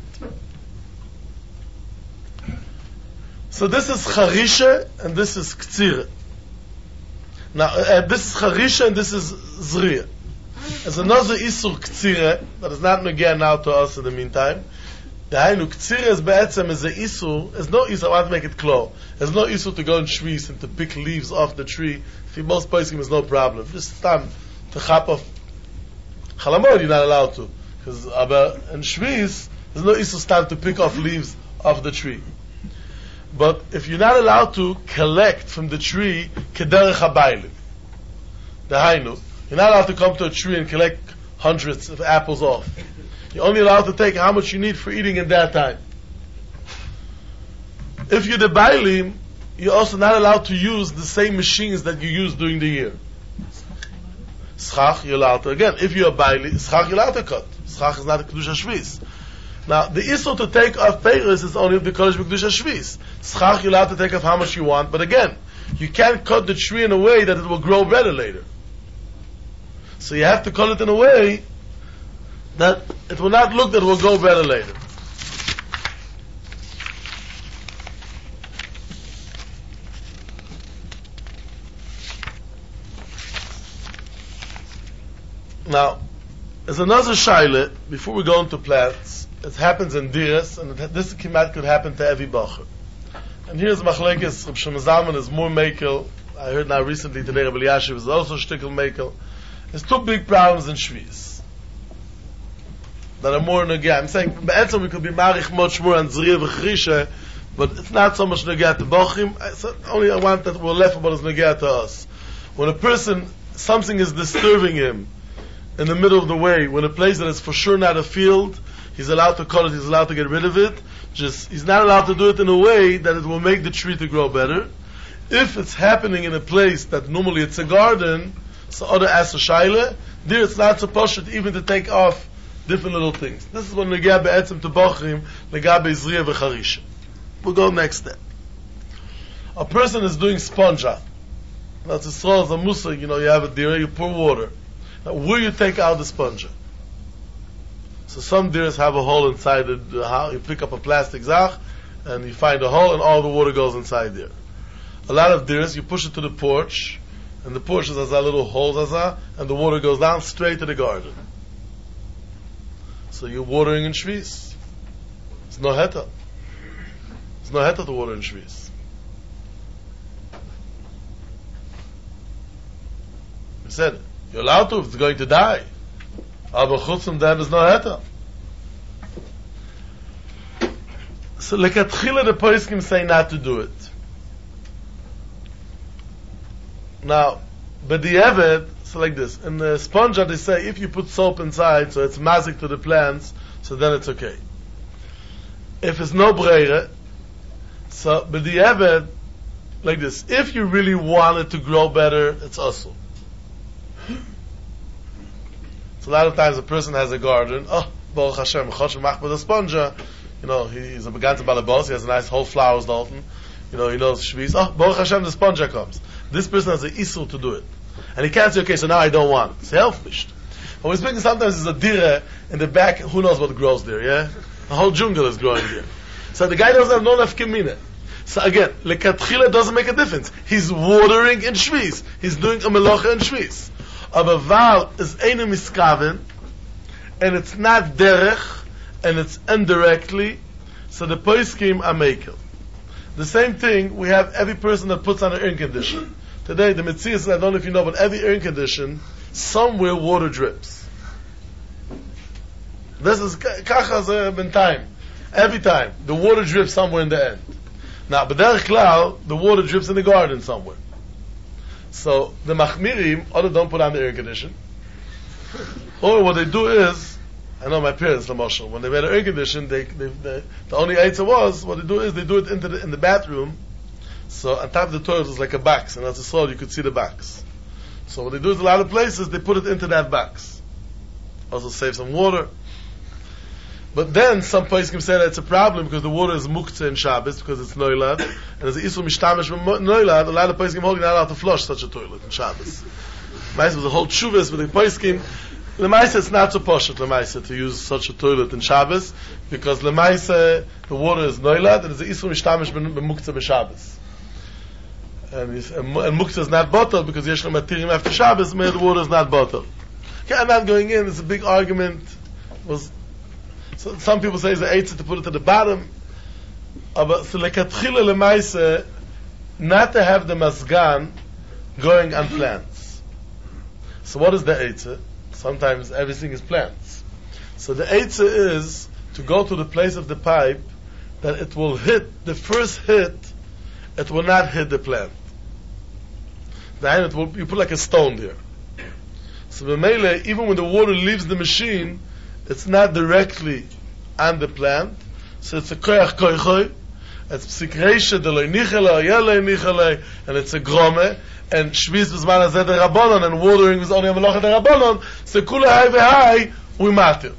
So this is charisha and this is ktsira. Now uh, this is charisha and this is zriya. There's another isur ktsira that is not again now to us in the meantime. The hainu ktsira is be'etzem is a isur. There's no isur. I want to make it clear. There's no isur to go in shvis and to pick leaves off the tree. For most poskim is no problem. Just stand to chop off chalamod. You're not allowed to because in shvis there's no isur stand to pick off leaves off the tree. But if you're not allowed to collect from the tree kederech habaylim, the hainu, you're not allowed to come to a tree and collect hundreds of apples off. You're only allowed to take how much you need for eating in that time. If you're the bailim, you're also not allowed to use the same machines that you use during the year. Schach, you're allowed to, again, if you're a bailim, schach, you're allowed to cut. Schach is not a kedusha shvis. Now, the issue to take off peiros is only if the kodesh b'kedusha shvis. Schach, you're allowed to take off how much you want, but again, you can't cut the tree in a way that it will grow better later. So you have to cut it in a way that it will not look that it will grow better later. Now, There's another shaila, before we go into plants, it happens in diras, and it, this kimat could happen to every bacher. And here's machlekes, Reb Shlomo Zalman is more mekel. I heard now recently today Reb Elyashiv is also shtickle mekel. There's two big problems in Shvis that are more nagah. I'm saying, be'etzem we could be marich much more on Zriya v'chrisha, but it's not so much nagah to bachim. So only I want that we're left about is nagah to us. When a person, something is disturbing him in the middle of the way, when a place that is for sure not a field, he's allowed to cut it, he's allowed to get rid of it. Just, he's not allowed to do it in a way that it will make the tree to grow better. If it's happening in a place that normally it's a garden, so other as a shaila, there it's not supposed to even to take off different little things. This is what negah be'etzem to bachrim, negah be'izriya v'charisha. We'll go next step. A person is doing sponja. That's a straw, a musig, you know, you have a dira, you pour water. Now, where you take out the sponja? So some diras have a hole inside the, the house. You pick up a plastic zach, and you find a hole, and all the water goes inside there. A lot of diras, you push it to the porch, and the porch has a little hole, and the water goes down straight to the garden. So you're watering in shvis. It's no heta. It's no heta to water in shvis. We said, you're allowed to if it's going to die. Aber chutz from them is no heta. So lekatchila the poskim say not to do it. Now, but the evet, so like this, in the sponja they say if you put soap inside, so it's mazik to the plants, so then it's okay. If it's no breire, so but the evet, like this, if you really want it to grow better, it's also. So a lot of times a person has a garden, oh, Baruch Hashem, Choshev Mach with a sponja, you know, he, he's a beganza balabos, he has a nice whole flowers dalton, you know, he knows shvis, oh, Baruch Hashem, the sponja comes. This person has an issur to do it. And he can't say, okay, so now I don't want it. It's helfish. When we're speaking, sometimes there's a dira in the back, who knows what grows there, yeah? The whole jungle is growing there. So the guy doesn't have no nafkemina. So again, lekatchila doesn't make a difference. He's watering in shvis. He's doing a melacha in shvis. Aber val is eine miskaven, and it's not derech, and it's indirectly, so the poskim are makel. The same thing, we have every person that puts on an air condition. Today, the Metzias, I don't know if you know, but every air condition, somewhere water drips. This is kacha been time. Every time, the water drips somewhere in the end. Now, but derech klal, the water drips in the garden somewhere. So the machmirim, other don't put on the air condition. Or what they do is, I know my parents, the Moshe, when they made an air condition, they, they, they, the only answer was, what they do is they do it into the, in the bathroom. So on top of the toilet is like a box, and as a soul you could see the box. So what they do is a lot of places, they put it into that box. Also save some water. But then some places can say that it's a problem because the water is muktzeh in Shabbos because it's noilad, and there's an isur mishtamish with noilad. A lot of places can hold you not allowed to flush such a toilet in Shabbos. Meist was a whole tshuvas with the poskim. Lemaisa it's not so poshut lemaisa to use such a toilet in Shabbos because lemaisa the water is noilad and there's an isur mishtamish b'muktzeh b'Shabbos. And, and muktzeh is not bottled because yesh matirim after Shabbos, the water is not bottled. Okay, I'm not going in. It's a big argument. It was So some people say it's an eitzah to put it to the bottom. But so lekatchila lemaisa, not to have the masgan going on plants. So what is the eitzah? Sometimes everything is plants. So the eitzah is to go to the place of the pipe that it will hit, the first hit, it will not hit the plant. Then it will, you put like a stone there. So the melee, even when the water leaves the machine, it's not directly on the plant, so it's a koyach koychoy, it's psikreisha de loy nichele, oyele nichele, and it's a grome, and shviz b'zman hazeh de rabbanon, and watering is only a melacha de rabbanon, so kula hai v'hai, we matir.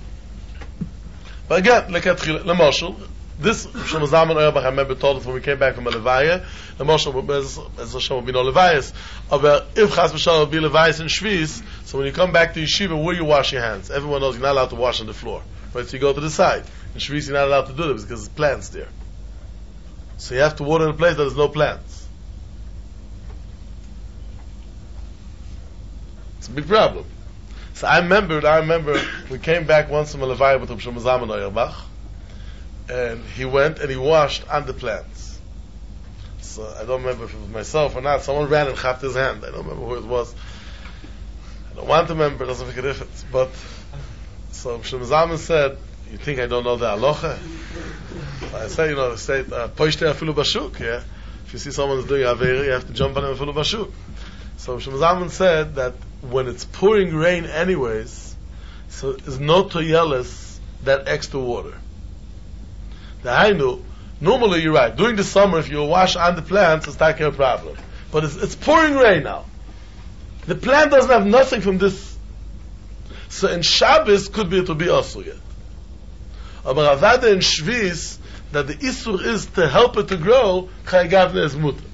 But again, lekatchila, lemoshel, this, Shlomo Zalman Auerbach, I remember told us when we came back from a levaya, lemoshel, as Hashem will be no levayas, but if chas v'shalom will be levayas in shviz, so when you come back to yeshiva, where you wash your hands? Everyone knows you're not allowed to wash on the floor. Right, so you go to the side. In shviz, you're not allowed to do this because there's plants there. So you have to water in a place that there's no plants. It's a big problem. So I remember, I remember, we came back once from a Levaya with Rav Shlomo Zalman Auerbach, and he went and he washed on the plants. So I don't remember if it was myself or not. Someone ran and chapped his hand. I don't remember who it was. I don't want to remember. It doesn't make a difference. But so Rav Shlomo Zalman said, "You think I don't know the halacha?" I say, you know, say, "Poishte afilu bashuk." Yeah, if you see someone's doing avera, you have to jump on him afilu bashuk. So Rav Shlomo Zalman said that when it's pouring rain anyways, so it's no toyeles that extra water. The Hainu, normally you're right. During the summer, if you wash on the plants, it's not a problem. But it's, it's pouring rain now. The plant doesn't have nothing from this. So in Shabbos, could be it will be also yet. But Avada in Shvis, that the Isur is to help it to grow, Chayagavne is mutter.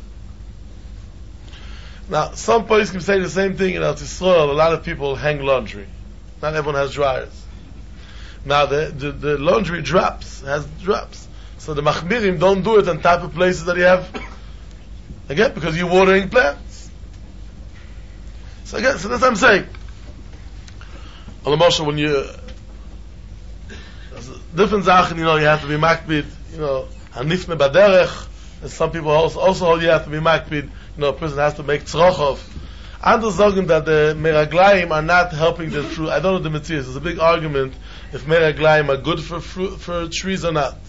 Now, some places can say the same thing in Eretz Yisrael. A lot of people hang laundry. Not everyone has dryers. Now, the, the, the laundry drops, has drops. So the Machmirim don't do it on top of places that you have, again, because you're watering plants. So again, so that's what I'm saying. On the motion, when you, different Sachen, you know, you have to be makbid, you know, hanifne baderech, and some people also, also hold you have to be makbid, you know, a person has to make tzrochov. Others sagen that the meraglayim are not helping the fruit. I don't know the materials. There's a big argument if meraglayim are good for fruit, for trees or not.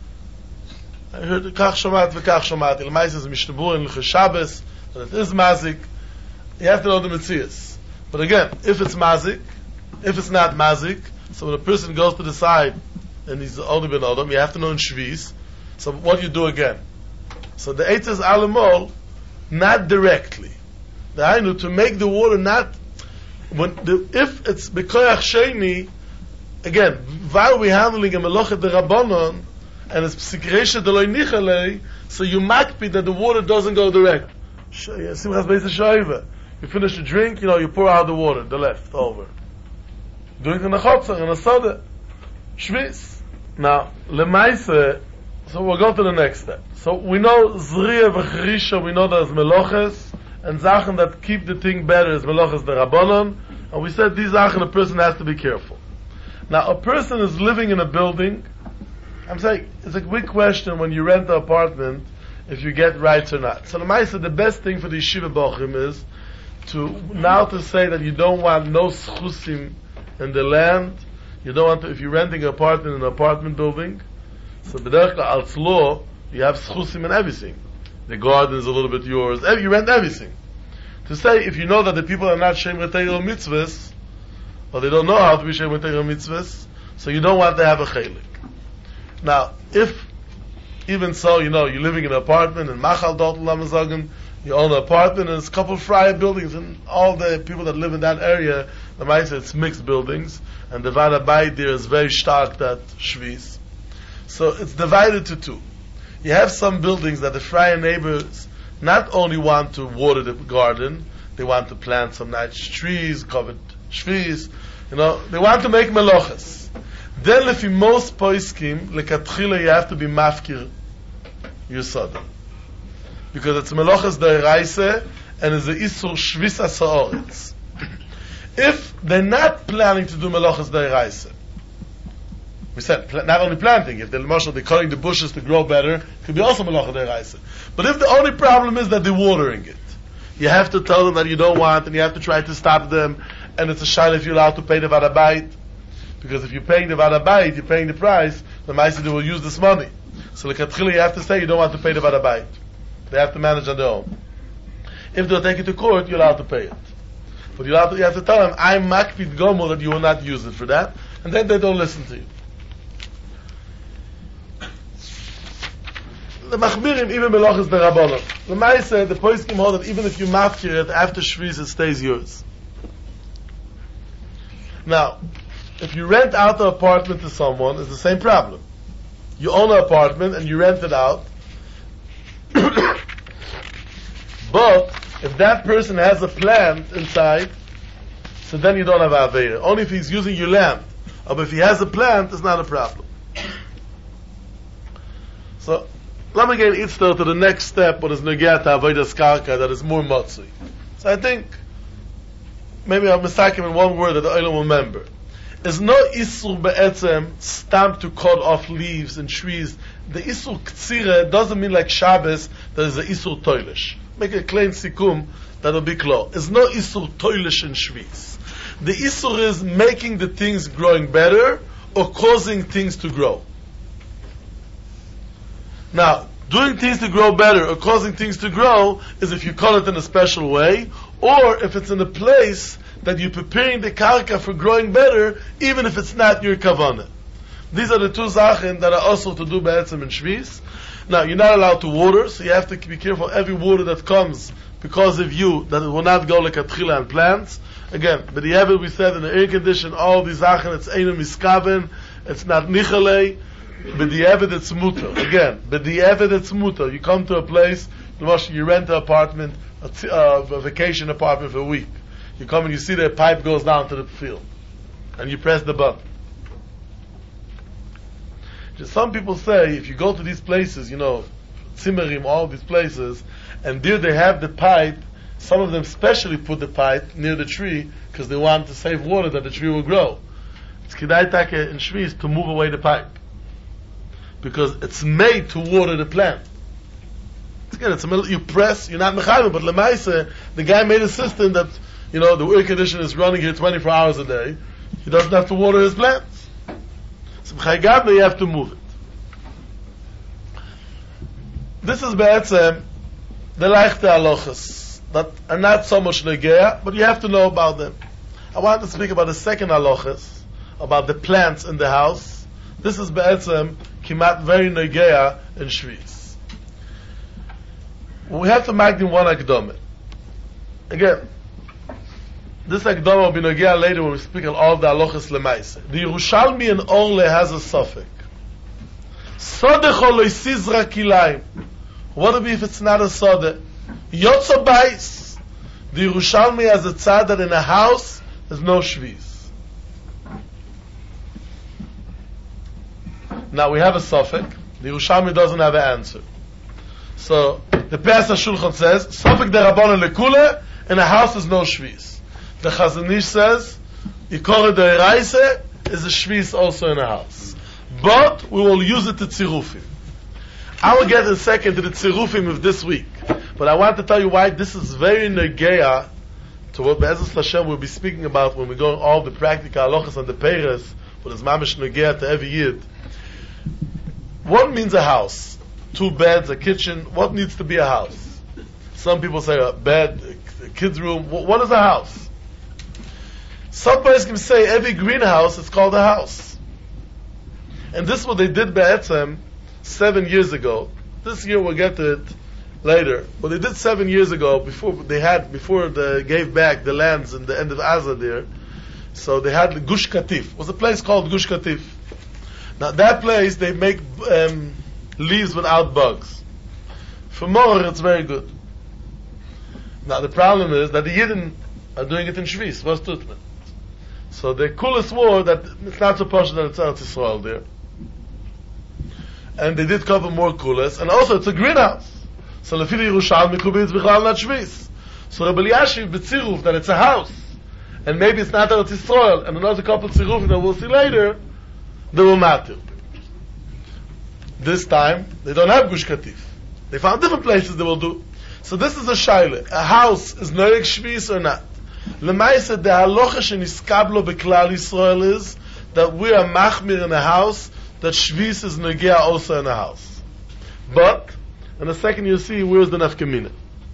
I heard kach shomat v'kach shomat. Il mais is mishtabur in l'chashabes, and it is mazik. You have to know the materials. But again, if it's mazik, if it's not mazik, so when a person goes to the side and he's only been odom, you have to know in shvis. So what do you do again? So the eight is alamol, not directly. The Hainu, to make the water not, when the, if it's bekoyach sheni, again, while we're handling a melochet de rabbanon, and it's psikresha de loy nichalei, so you makpi that the water doesn't go direct. You finish the drink, you know, you pour out the water, the left, over. Doing it in a chotzer, in a soda. Shvis. Now, lemaise, so we'll go to the next step. So we know zriya v'chrisha, we know there's meloches, and Sachen that keep the thing better is Melachas the Rabbanon, and we said these Sachen a person has to be careful. Now, a person is living in a building. I'm saying it's a big question when you rent an apartment if you get rights or not. So the Maisa, the best thing for the yeshiva bochim is to now to say that you don't want no schusim in the land. You don't want to, if you're renting an apartment in an apartment building. So b'derech kla als law you have schusim in everything. The garden is a little bit yours. You rent everything. To say, if you know that the people are not Shem Retayro mitzvahs, or they don't know how to be Shem Retayro mitzvahs, so you don't want to have a chelik. Now, if, even so, you know, you're living in an apartment in Machal Dort Lamazagan, you own an apartment, and it's a couple of friar buildings, and all the people that live in that area, the might say it's mixed buildings, and the Vada Bayit there is very stark, that Shvis. So it's divided to two. You have some buildings that the friar neighbors not only want to water the garden, they want to plant some nice trees, covered shvis, you know, they want to make meloches. Then, lefi most poiskim, lekatchila you have to be mafkir yusada. Because it's meloches da'iraisa, and it's the isur shvis asa'oritz. If they're not planning to do meloches da'iraisa, we said, not only planting, if they're, they're cutting the bushes to grow better, it could be also malacha deraisa. But if the only problem is that they're watering it, you have to tell them that you don't want, and you have to try to stop them, and it's a shayla if you're allowed to pay the vadabayit. Because if you're paying the vadabayit, you're paying the price, the ma'aseh will use this money. So l'katchila you have to say you don't want to pay the vadabayit. They have to manage on their own. If they'll take it to court, you're allowed to pay it. But you're allowed to, you have to tell them, I'm makpid gomo that you will not use it for that, and then they don't listen to you. The machmirim even melachas the rabbanon. The ma'aseh, the poskim hold that even if you mafkir it after shvis, it stays yours. Now, if you rent out the apartment to someone, it's the same problem. You own an apartment and you rent it out, but if that person has a plant inside, so then you don't have aveira. Only if he's using your land. But if he has a plant, it's not a problem. So, let me get Itzter to the next step, what is Negea to Avodas Karka, that is more Motzui. So I think, maybe I'm mistaken in one word that the Olam will remember. Is no Isur Be'etzem stamped to cut off leaves and trees. The Isur Ktsire doesn't mean like Shabbos, there is a Isur Toilish. Make a plain sikum, that'll be clear. Is no Isur Toilish in Shvis. The Isur is making the things growing better or causing things to grow. Now, doing things to grow better or causing things to grow is if you call it in a special way, or if it's in a place that you're preparing the karka for growing better, even if it's not your kavanah. These are the two zachen that are also to do be'etzem in Shvis. Now, you're not allowed to water, so you have to be careful every water that comes because of you, that it will not go like a tchila and plants. Again, but the Yevid we said in the air condition, all these zachen, it's einem miskaven, it's not nichalei, but the Yevid it's muta. Again, but the Yevid it's muta. You come to a place, you rent an apartment, a, t- uh, a vacation apartment for a week. You come and you see the pipe goes down to the field. And you press the button. Just some people say, if you go to these places, you know, Zimmerim, all these places, and there they have the pipe, some of them specially put the pipe near the tree, because they want to save water that the tree will grow. It's Kedai Take in Shvis to move away the pipe. Because it's made to water the plant. Again, it's a, you press, you're not mechayim, but lemaise, the guy made a system that, you know, the air conditioner is running here twenty-four hours a day. He doesn't have to water his plants. So b'chaygadna, you have to move it. This is be'etzem the leichte halachas that are not so much negeya, but you have to know about them. I want to speak about the second halachas, about the plants in the house. This is be'etzem kimat very negeya in Shvis. We have to make them one akdome. Again, this akdama will be nogia later when we speak on all the halachas lemaise. The Yerushalmi in Orle has a suffix. Sodecho lo sizra kilayim. What would be if it's not a sode? Yotzo bais. The Yerushalmi has a tzad that in a house there's no shviz. Now we have a suffix. The Yerushalmi doesn't have an answer. So the Pesach Shulchan says, suffix derabbanan lekule, in a house there's no shviz. The Chazon Ish says, Yikore Deiraise is a shvis also in a house. But we will use it to tzirufim. I will get in a second to the tzirufim of this week. But I want to tell you why this is very negeya to what Be'ezus Hashem will be speaking about when we go all the practical halachas and the peiros, what is mamish negeya to every yid. What means a house? Two beds, a kitchen. What needs to be a house? Some people say a bed, a kid's room. What is a house? Some place can say every greenhouse is called a house. And this is what they did be'etzem seven years ago. This year we'll get to it later. What they did seven years ago, before they had, before they gave back the lands in the end of Gaza there, so they had the Gush Katif. It was a place called Gush Katif. Now that place, they make um, leaves without bugs. For more, it's very good. Now the problem is that the Yidden are doing it in Shvis. What's tutman? So the coolest swore that it's not so posh that it's Eretz Yisrael there. And they did cover more coolest, and also it's a greenhouse. So lefili Yerushalmi Kubi it's bichlal not Shvis. So Rabbi Yashiv b'tziruf that it's a house, and maybe it's not Eretz Yisrael, and another couple of tzirufim that we'll see later, they will matter. This time they don't have Gush Katif. They found different places they will do. So this is a shaila. A house is noeg Shvis or not? Lemaise, the halacha sheniskablo beklal Yisrael is that we are machmir in a house, that shvis is negea also in a house. But in a second you'll see where's the nafkamina.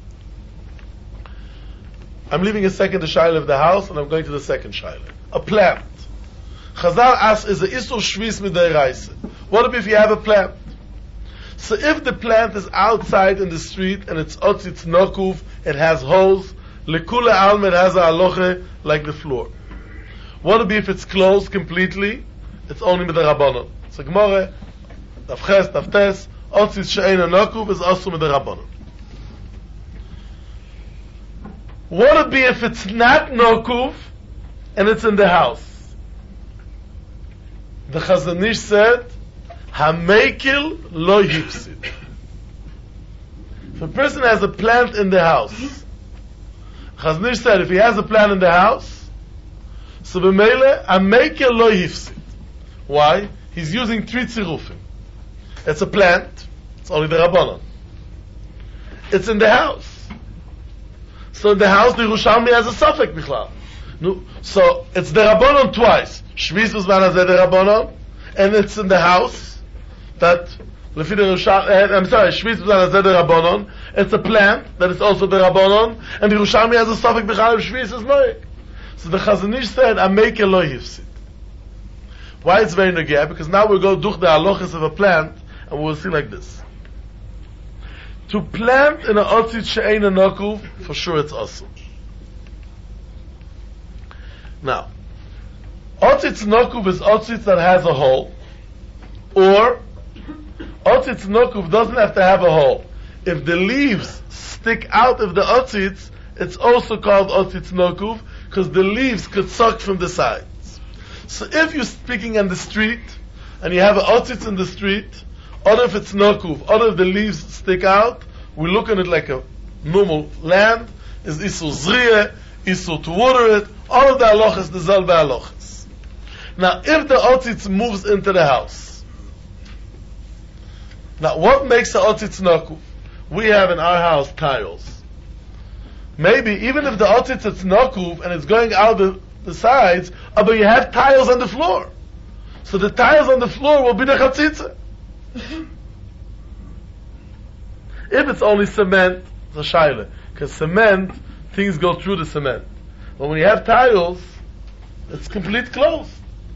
I'm leaving a second the shaila of the house, and I'm going to the second shaila. A plant. Chazal asks, is a isur shvis midayraisa? What if you have a plant? So if the plant is outside in the street and it's otzitz nokuv, it has holes, lekula almed has a halacha like the floor. What would be if it's closed completely? It's only with the rabbanon. So Gemara, tafches, taftes, otzitz she'eina nokuv is also with the rabbanon. What would be if it's not nokuv and it's in the house? The Chazon Ish said, Hamekil lo yipsid. If a person has a plant in the house, Chazon Ish said, if he has a plan in the house, so b'meile, amekel lo yifsid. Why? He's using three tzirufim. It's a plant, it's only the Rabbanon. It's in the house. So in the house, the Yerushalmi has a suffix bichlal. No, so it's the Rabbanon twice. Shvis Uzman Hazeh the Rabbanon, and it's in the house that Lefi the Yerushalmi, I'm sorry, Shvis Uzman Hazeh the Rabbanon. It's a plant that is also the Rabbanon, and the Yerushalmi has a suffix bichlal of Shvis is noyek. So the Chazon Ish said, "Amekel lo yifsid." Why it's very negeh? Because now we go duch the halachas of a plant, and we will see like this. To plant in a otzit she'ein a nakuv, for sure it's awesome. Now, otzit nakuv is otzit that has a hole, or otzit nakuv doesn't have to have a hole. If the leaves stick out of the otzit, it's also called otzit nakuv, because the leaves could suck from the sides. So if you're speaking on the street, and you have an otzitz in the street, or if it's nakuv, or if the leaves stick out, we look at it like a normal land, is isur zriyah, isur to water it, all of the halachas, the zelbe halachas. Now, if the otzitz moves into the house, now what makes the otzitz nakuv? We have in our house tiles. Maybe, even if the otzitz is nakuv, and it's going out the, the sides, uh, but you have tiles on the floor. So the tiles on the floor will be the chatzitza. If it's only cement, it's a shaila. Because cement, things go through the cement. But when you have tiles, it's complete closed.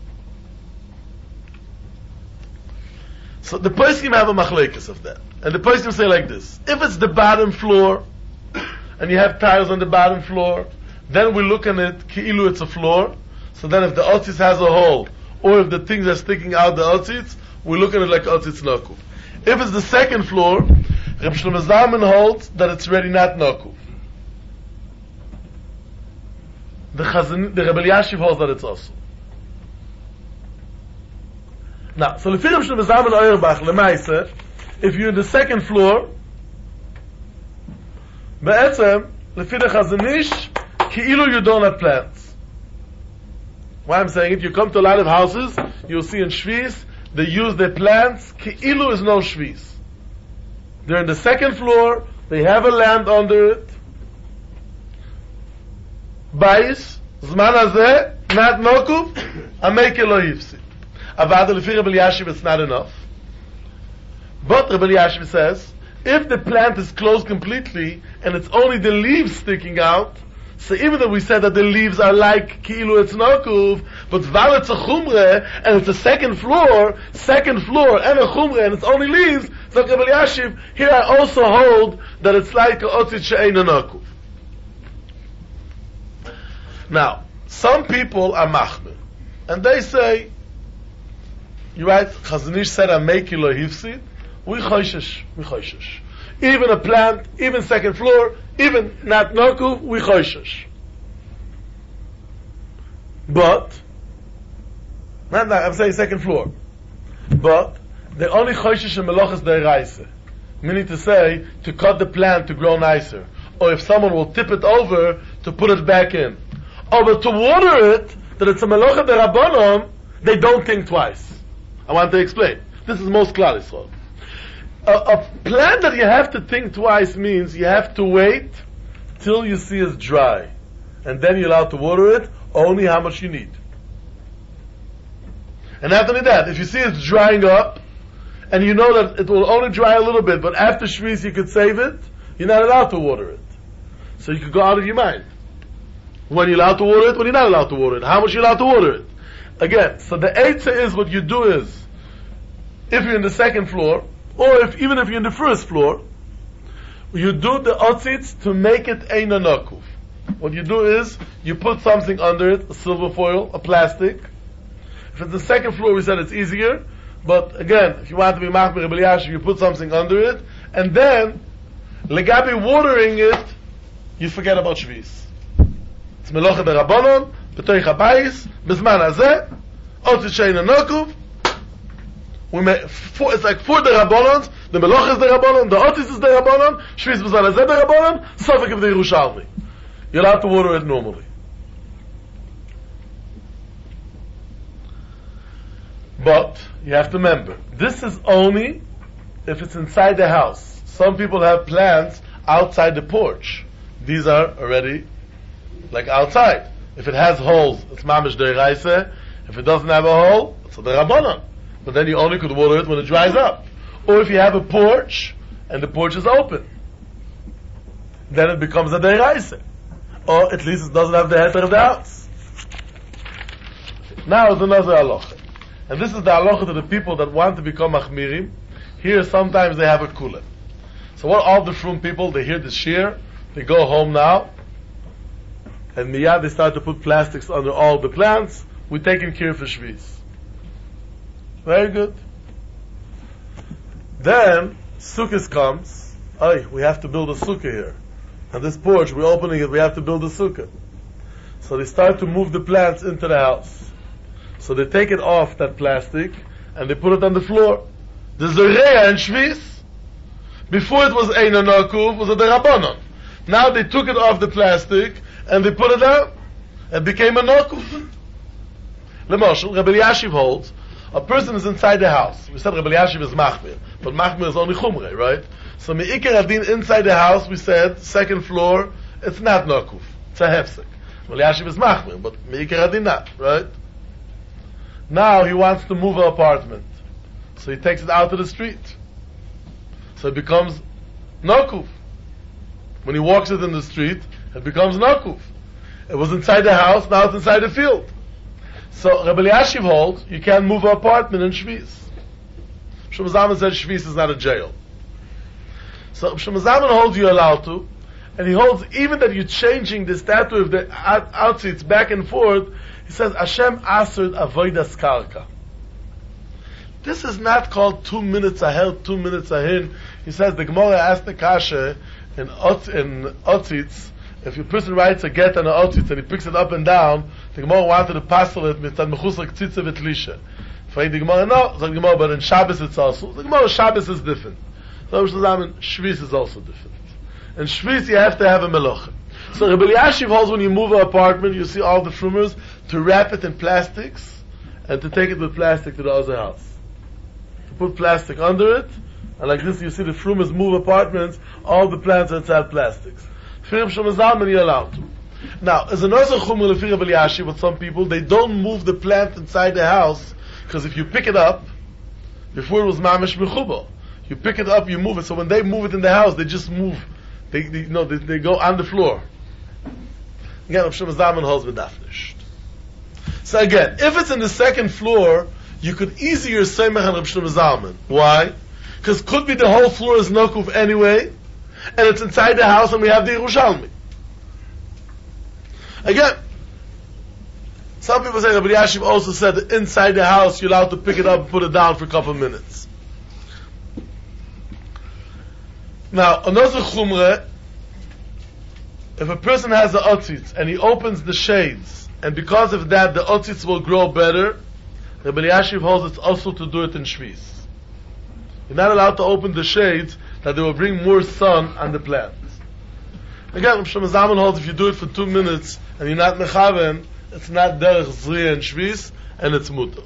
So the poskim have a machlekes of that. And the poskim say like this. If it's the bottom floor, and you have tiles on the bottom floor, then we look at it, ki'ilu it's a floor. So then if the otzitz has a hole, or if the things are sticking out the otzitz, we look at it like otzitz nakuv. If it's the second floor, Reb Shlomo Zalman holds that it's really not nakuv. The Chazon, the Rebbe Elyashiv holds that it's also. Now, so Lefi Reb Shlomo Zalman Auerbach, Lemaise, if you're in the second floor, Be'etzem, Lefi the Chazon Ish, ki'ilu you don't have plants. Why I'm saying it, you come to a lot of houses, you'll see in Shvis, they use their plants, ki'ilu is no Shvis. They're in the second floor, they have a land under it. Bais, Zman hazeh, not nakuv, amekel lo yifsid. Avada lefi Rebbe Elyashiv, it's not enough. But Rebbe Elyashiv says, if the plant is closed completely, and it's only the leaves sticking out, so even though we said that the leaves are like ki'ilu it's nakuv, but val it's a chumre, and it's a second floor, second floor, and a chumre, and it's only leaves, so Rebbe Elyashiv, here I also hold that it's like a otzit she'ein a nakuv. Now, some people are machmir, and they say, you're right, Chazon Ish said, amekel lo yifsid, we choishesh, we choishesh. Even a plant, even second floor, even not nakuv, we choishesh. But, not that, I'm saying second floor. But, they only choishesh in melachas de'oraisa. Meaning to say, to cut the plant to grow nicer. Or if someone will tip it over, to put it back in. Oh, but to water it, that it's a melacha de'rabbanon, they don't think twice. I want to explain. This is most Klal Yisrael. A, a plant that you have to think twice means you have to wait till you see it's dry. And then you're allowed to water it only how much you need. And after that, if you see it's drying up, and you know that it will only dry a little bit, but after Shvis you could save it, you're not allowed to water it. So you could go out of your mind. When you're allowed to water it, when you're not allowed to water it. How much you're allowed to water it. Again, so the eitzah is what you do is, if you're in the second floor, or if even if you're in the first floor, you do the otzitz to make it eina nakuv. What you do is, you put something under it, a silver foil, a plastic. If it's the second floor, we said it's easier, but again, if you want to be machmir Rebbe Elyashiv, you put something under it, and then, legabi watering it, you forget about Shvis. It's melacha derabbanon, b'toich habayis, b'zman hazeh, otzitz she'eina nakuv. We may, for, it's like for the Rabbanon, the Melach is the Rabbanon, the Otis is the Rabbanon, Shvis B'zman Hazeh the Rabbanon, Sofek of the Yerushalmi. You're allowed to water it normally. But you have to remember, this is only if it's inside the house. Some people have plants outside the porch. These are already like outside. If it has holes, it's mamish deiraisa. If it doesn't have a hole, it's a derabanan. But then you only could water it when it dries up. Or if you have a porch and the porch is open, then it becomes a deiraisa. Or at least it doesn't have the heter of the house. Now it's another halacha. And this is the halacha to the people that want to become machmirim. Here sometimes they have a kula. So what all the frum people, they hear the shir, they go home now, and miyad they start to put plastics under all the plants. We're taking care for shviz. Very good. Then Sukkot comes. Ay, we have to build a sukkah here. And this porch, we're opening it, we have to build a sukkah. So they start to move the plants into the house. So they take it off, that plastic, and they put it on the floor. The Zoreya and Shvis, before it was Eina Nakuv, was a Derabanan. Now they took it off the plastic, and they put it down. It became a Nakuv. Lemashal, Rebbe Yashiv holds, a person is inside the house. We said Rebbe Yashiv is Machmir, but Machmir is only Chumre, right? So Me'ikar Adin inside the house, we said, second floor, it's not Nakuv. It's a Hefsek. Rebbe Yashiv is Machmir, but Me'ikar Adin not, right? Now he wants to move an apartment. So he takes it out to the street. So it becomes Nakuv. When he walks it in the street, it becomes Nakuv. It was inside the house, now it's inside the field. So Rebbe Yashiv holds, you can't move an apartment in Shviz. Shlomo Zalman said Shviz is not a jail. So Shlomo Zalman holds you're allowed to, and he holds even that you're changing the statue of the out- outsides back and forth. He says, Hashem asur avodas karka. This is not called two minutes ahead, two minutes ahin. He says, the Gemara asked the kasha in, Ot, in Otzitz, if a person writes a get on an Otzitz and he picks it up and down, the Gemara wanted to passel it with mechusar ktitza v'tlisha. For the Gemara, no, the Gemara, but in Shabbos it's also. The Gemara Shabbos is different. So Shviz is also different. In Shviz you have to have a melocha. So Rebbe Yashiv holds when you move an apartment, you see all the frumers, to wrap it in plastics, and to take it with plastic to the other house. To put plastic under it, and like this you see the frumers move apartments, all the plants are inside plastics. Firm Shlomo Zalman you're allowed to. Now, as another chumra lefi Rebbe Yashiv with some people, they don't move the plant inside the house, because if you pick it up, before it was mamish mechuba, you pick it up, you move it, so when they move it in the house, they just move, they, they you know, they, they go on the floor. Again, Shlomo Zalman holds with dafnisht. So again, if it's in the second floor, you could easier say Mechan Reb Shlomo Zalman. Why? Because could be the whole floor is Nakuv anyway, and it's inside the house and we have the Yerushalmi. Again, some people say, Rabbi Yashiv also said that inside the house you're allowed to pick it up and put it down for a couple of minutes. Now, another chumrah, if a person has an otzitz and he opens the shades, and because of that the otzitz will grow better, Rabbi Yashiv holds it's also to do it in Shviz. You're not allowed to open the shades that they will bring more sun on the plants. Again, Shlomo Zalman holds if you do it for two minutes and you're not mechaven, it's not derech zriya and Shviz, and it's mutter.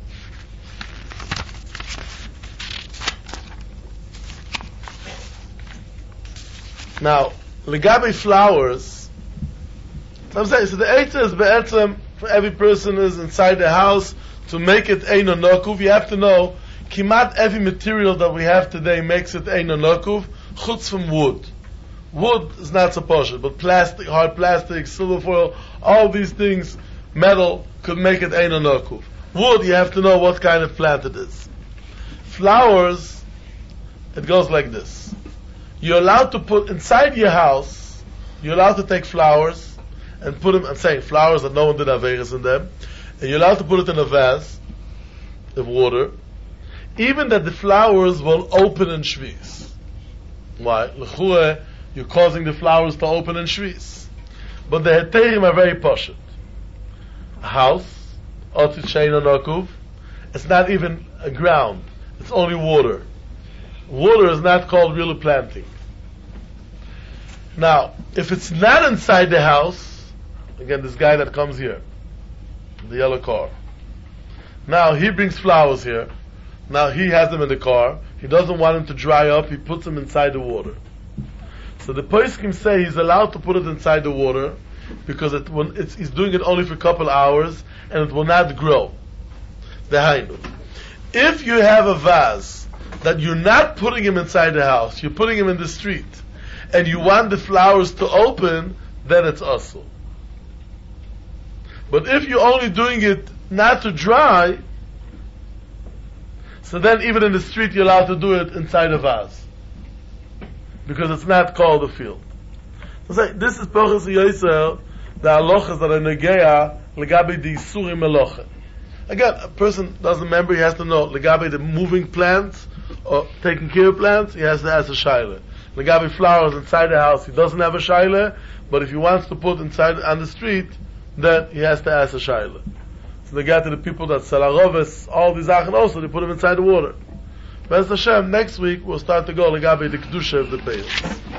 Now, legabe flowers, so I'm saying, so the eitzah is be'etzem for every person is inside the house to make it eino nokuv. You have to know, kimat every material that we have today makes it eino nokuv, chutz from wood. Wood is not supposed, but plastic, hard plastic, silver foil, all these things, metal, could make it eino nokuv. Wood, you have to know what kind of plant it is. Flowers, it goes like this. You're allowed to put inside your house, you're allowed to take flowers and put them, I'm saying flowers that no one did averis in them, and you're allowed to put it in a vase of water, even that the flowers will open in Shviz. Why? L'chua, you're causing the flowers to open in Shviz. But the heterim are very poshut. A house, otzit sheina nokuv, it's not even a ground, it's only water. Water is not called really planting. Now, if it's not inside the house, Again, this guy that comes here, the yellow car. Now he brings flowers here. Now he has them in the car. He doesn't want them to dry up. He puts them inside the water. So the poskim say he's allowed to put it inside the water because it, when it's, he's doing it only for a couple hours and it will not grow. Dehainu. If you have a vase that you're not putting him inside the house, you're putting him in the street, and you want the flowers to open, then it's also. But if you're only doing it not to dry, so then even in the street you're allowed to do it inside a vase. Because it's not called a field. So say, this is Pachas Yosef, the halachas that are negeya, legabe the isurim melocha. Again, a person doesn't remember, he has to know, legabe the moving plants, or taking care of plants, he has to ask a shaila. Legabe flowers inside the house, he doesn't have a shaila, but if he wants to put inside on the street, then he has to ask a shaila. So they get to the people that sell aroves, all these achan also, they put them inside the water. Bez Hashem, next week we'll start to go legabe the kedusha of the payers.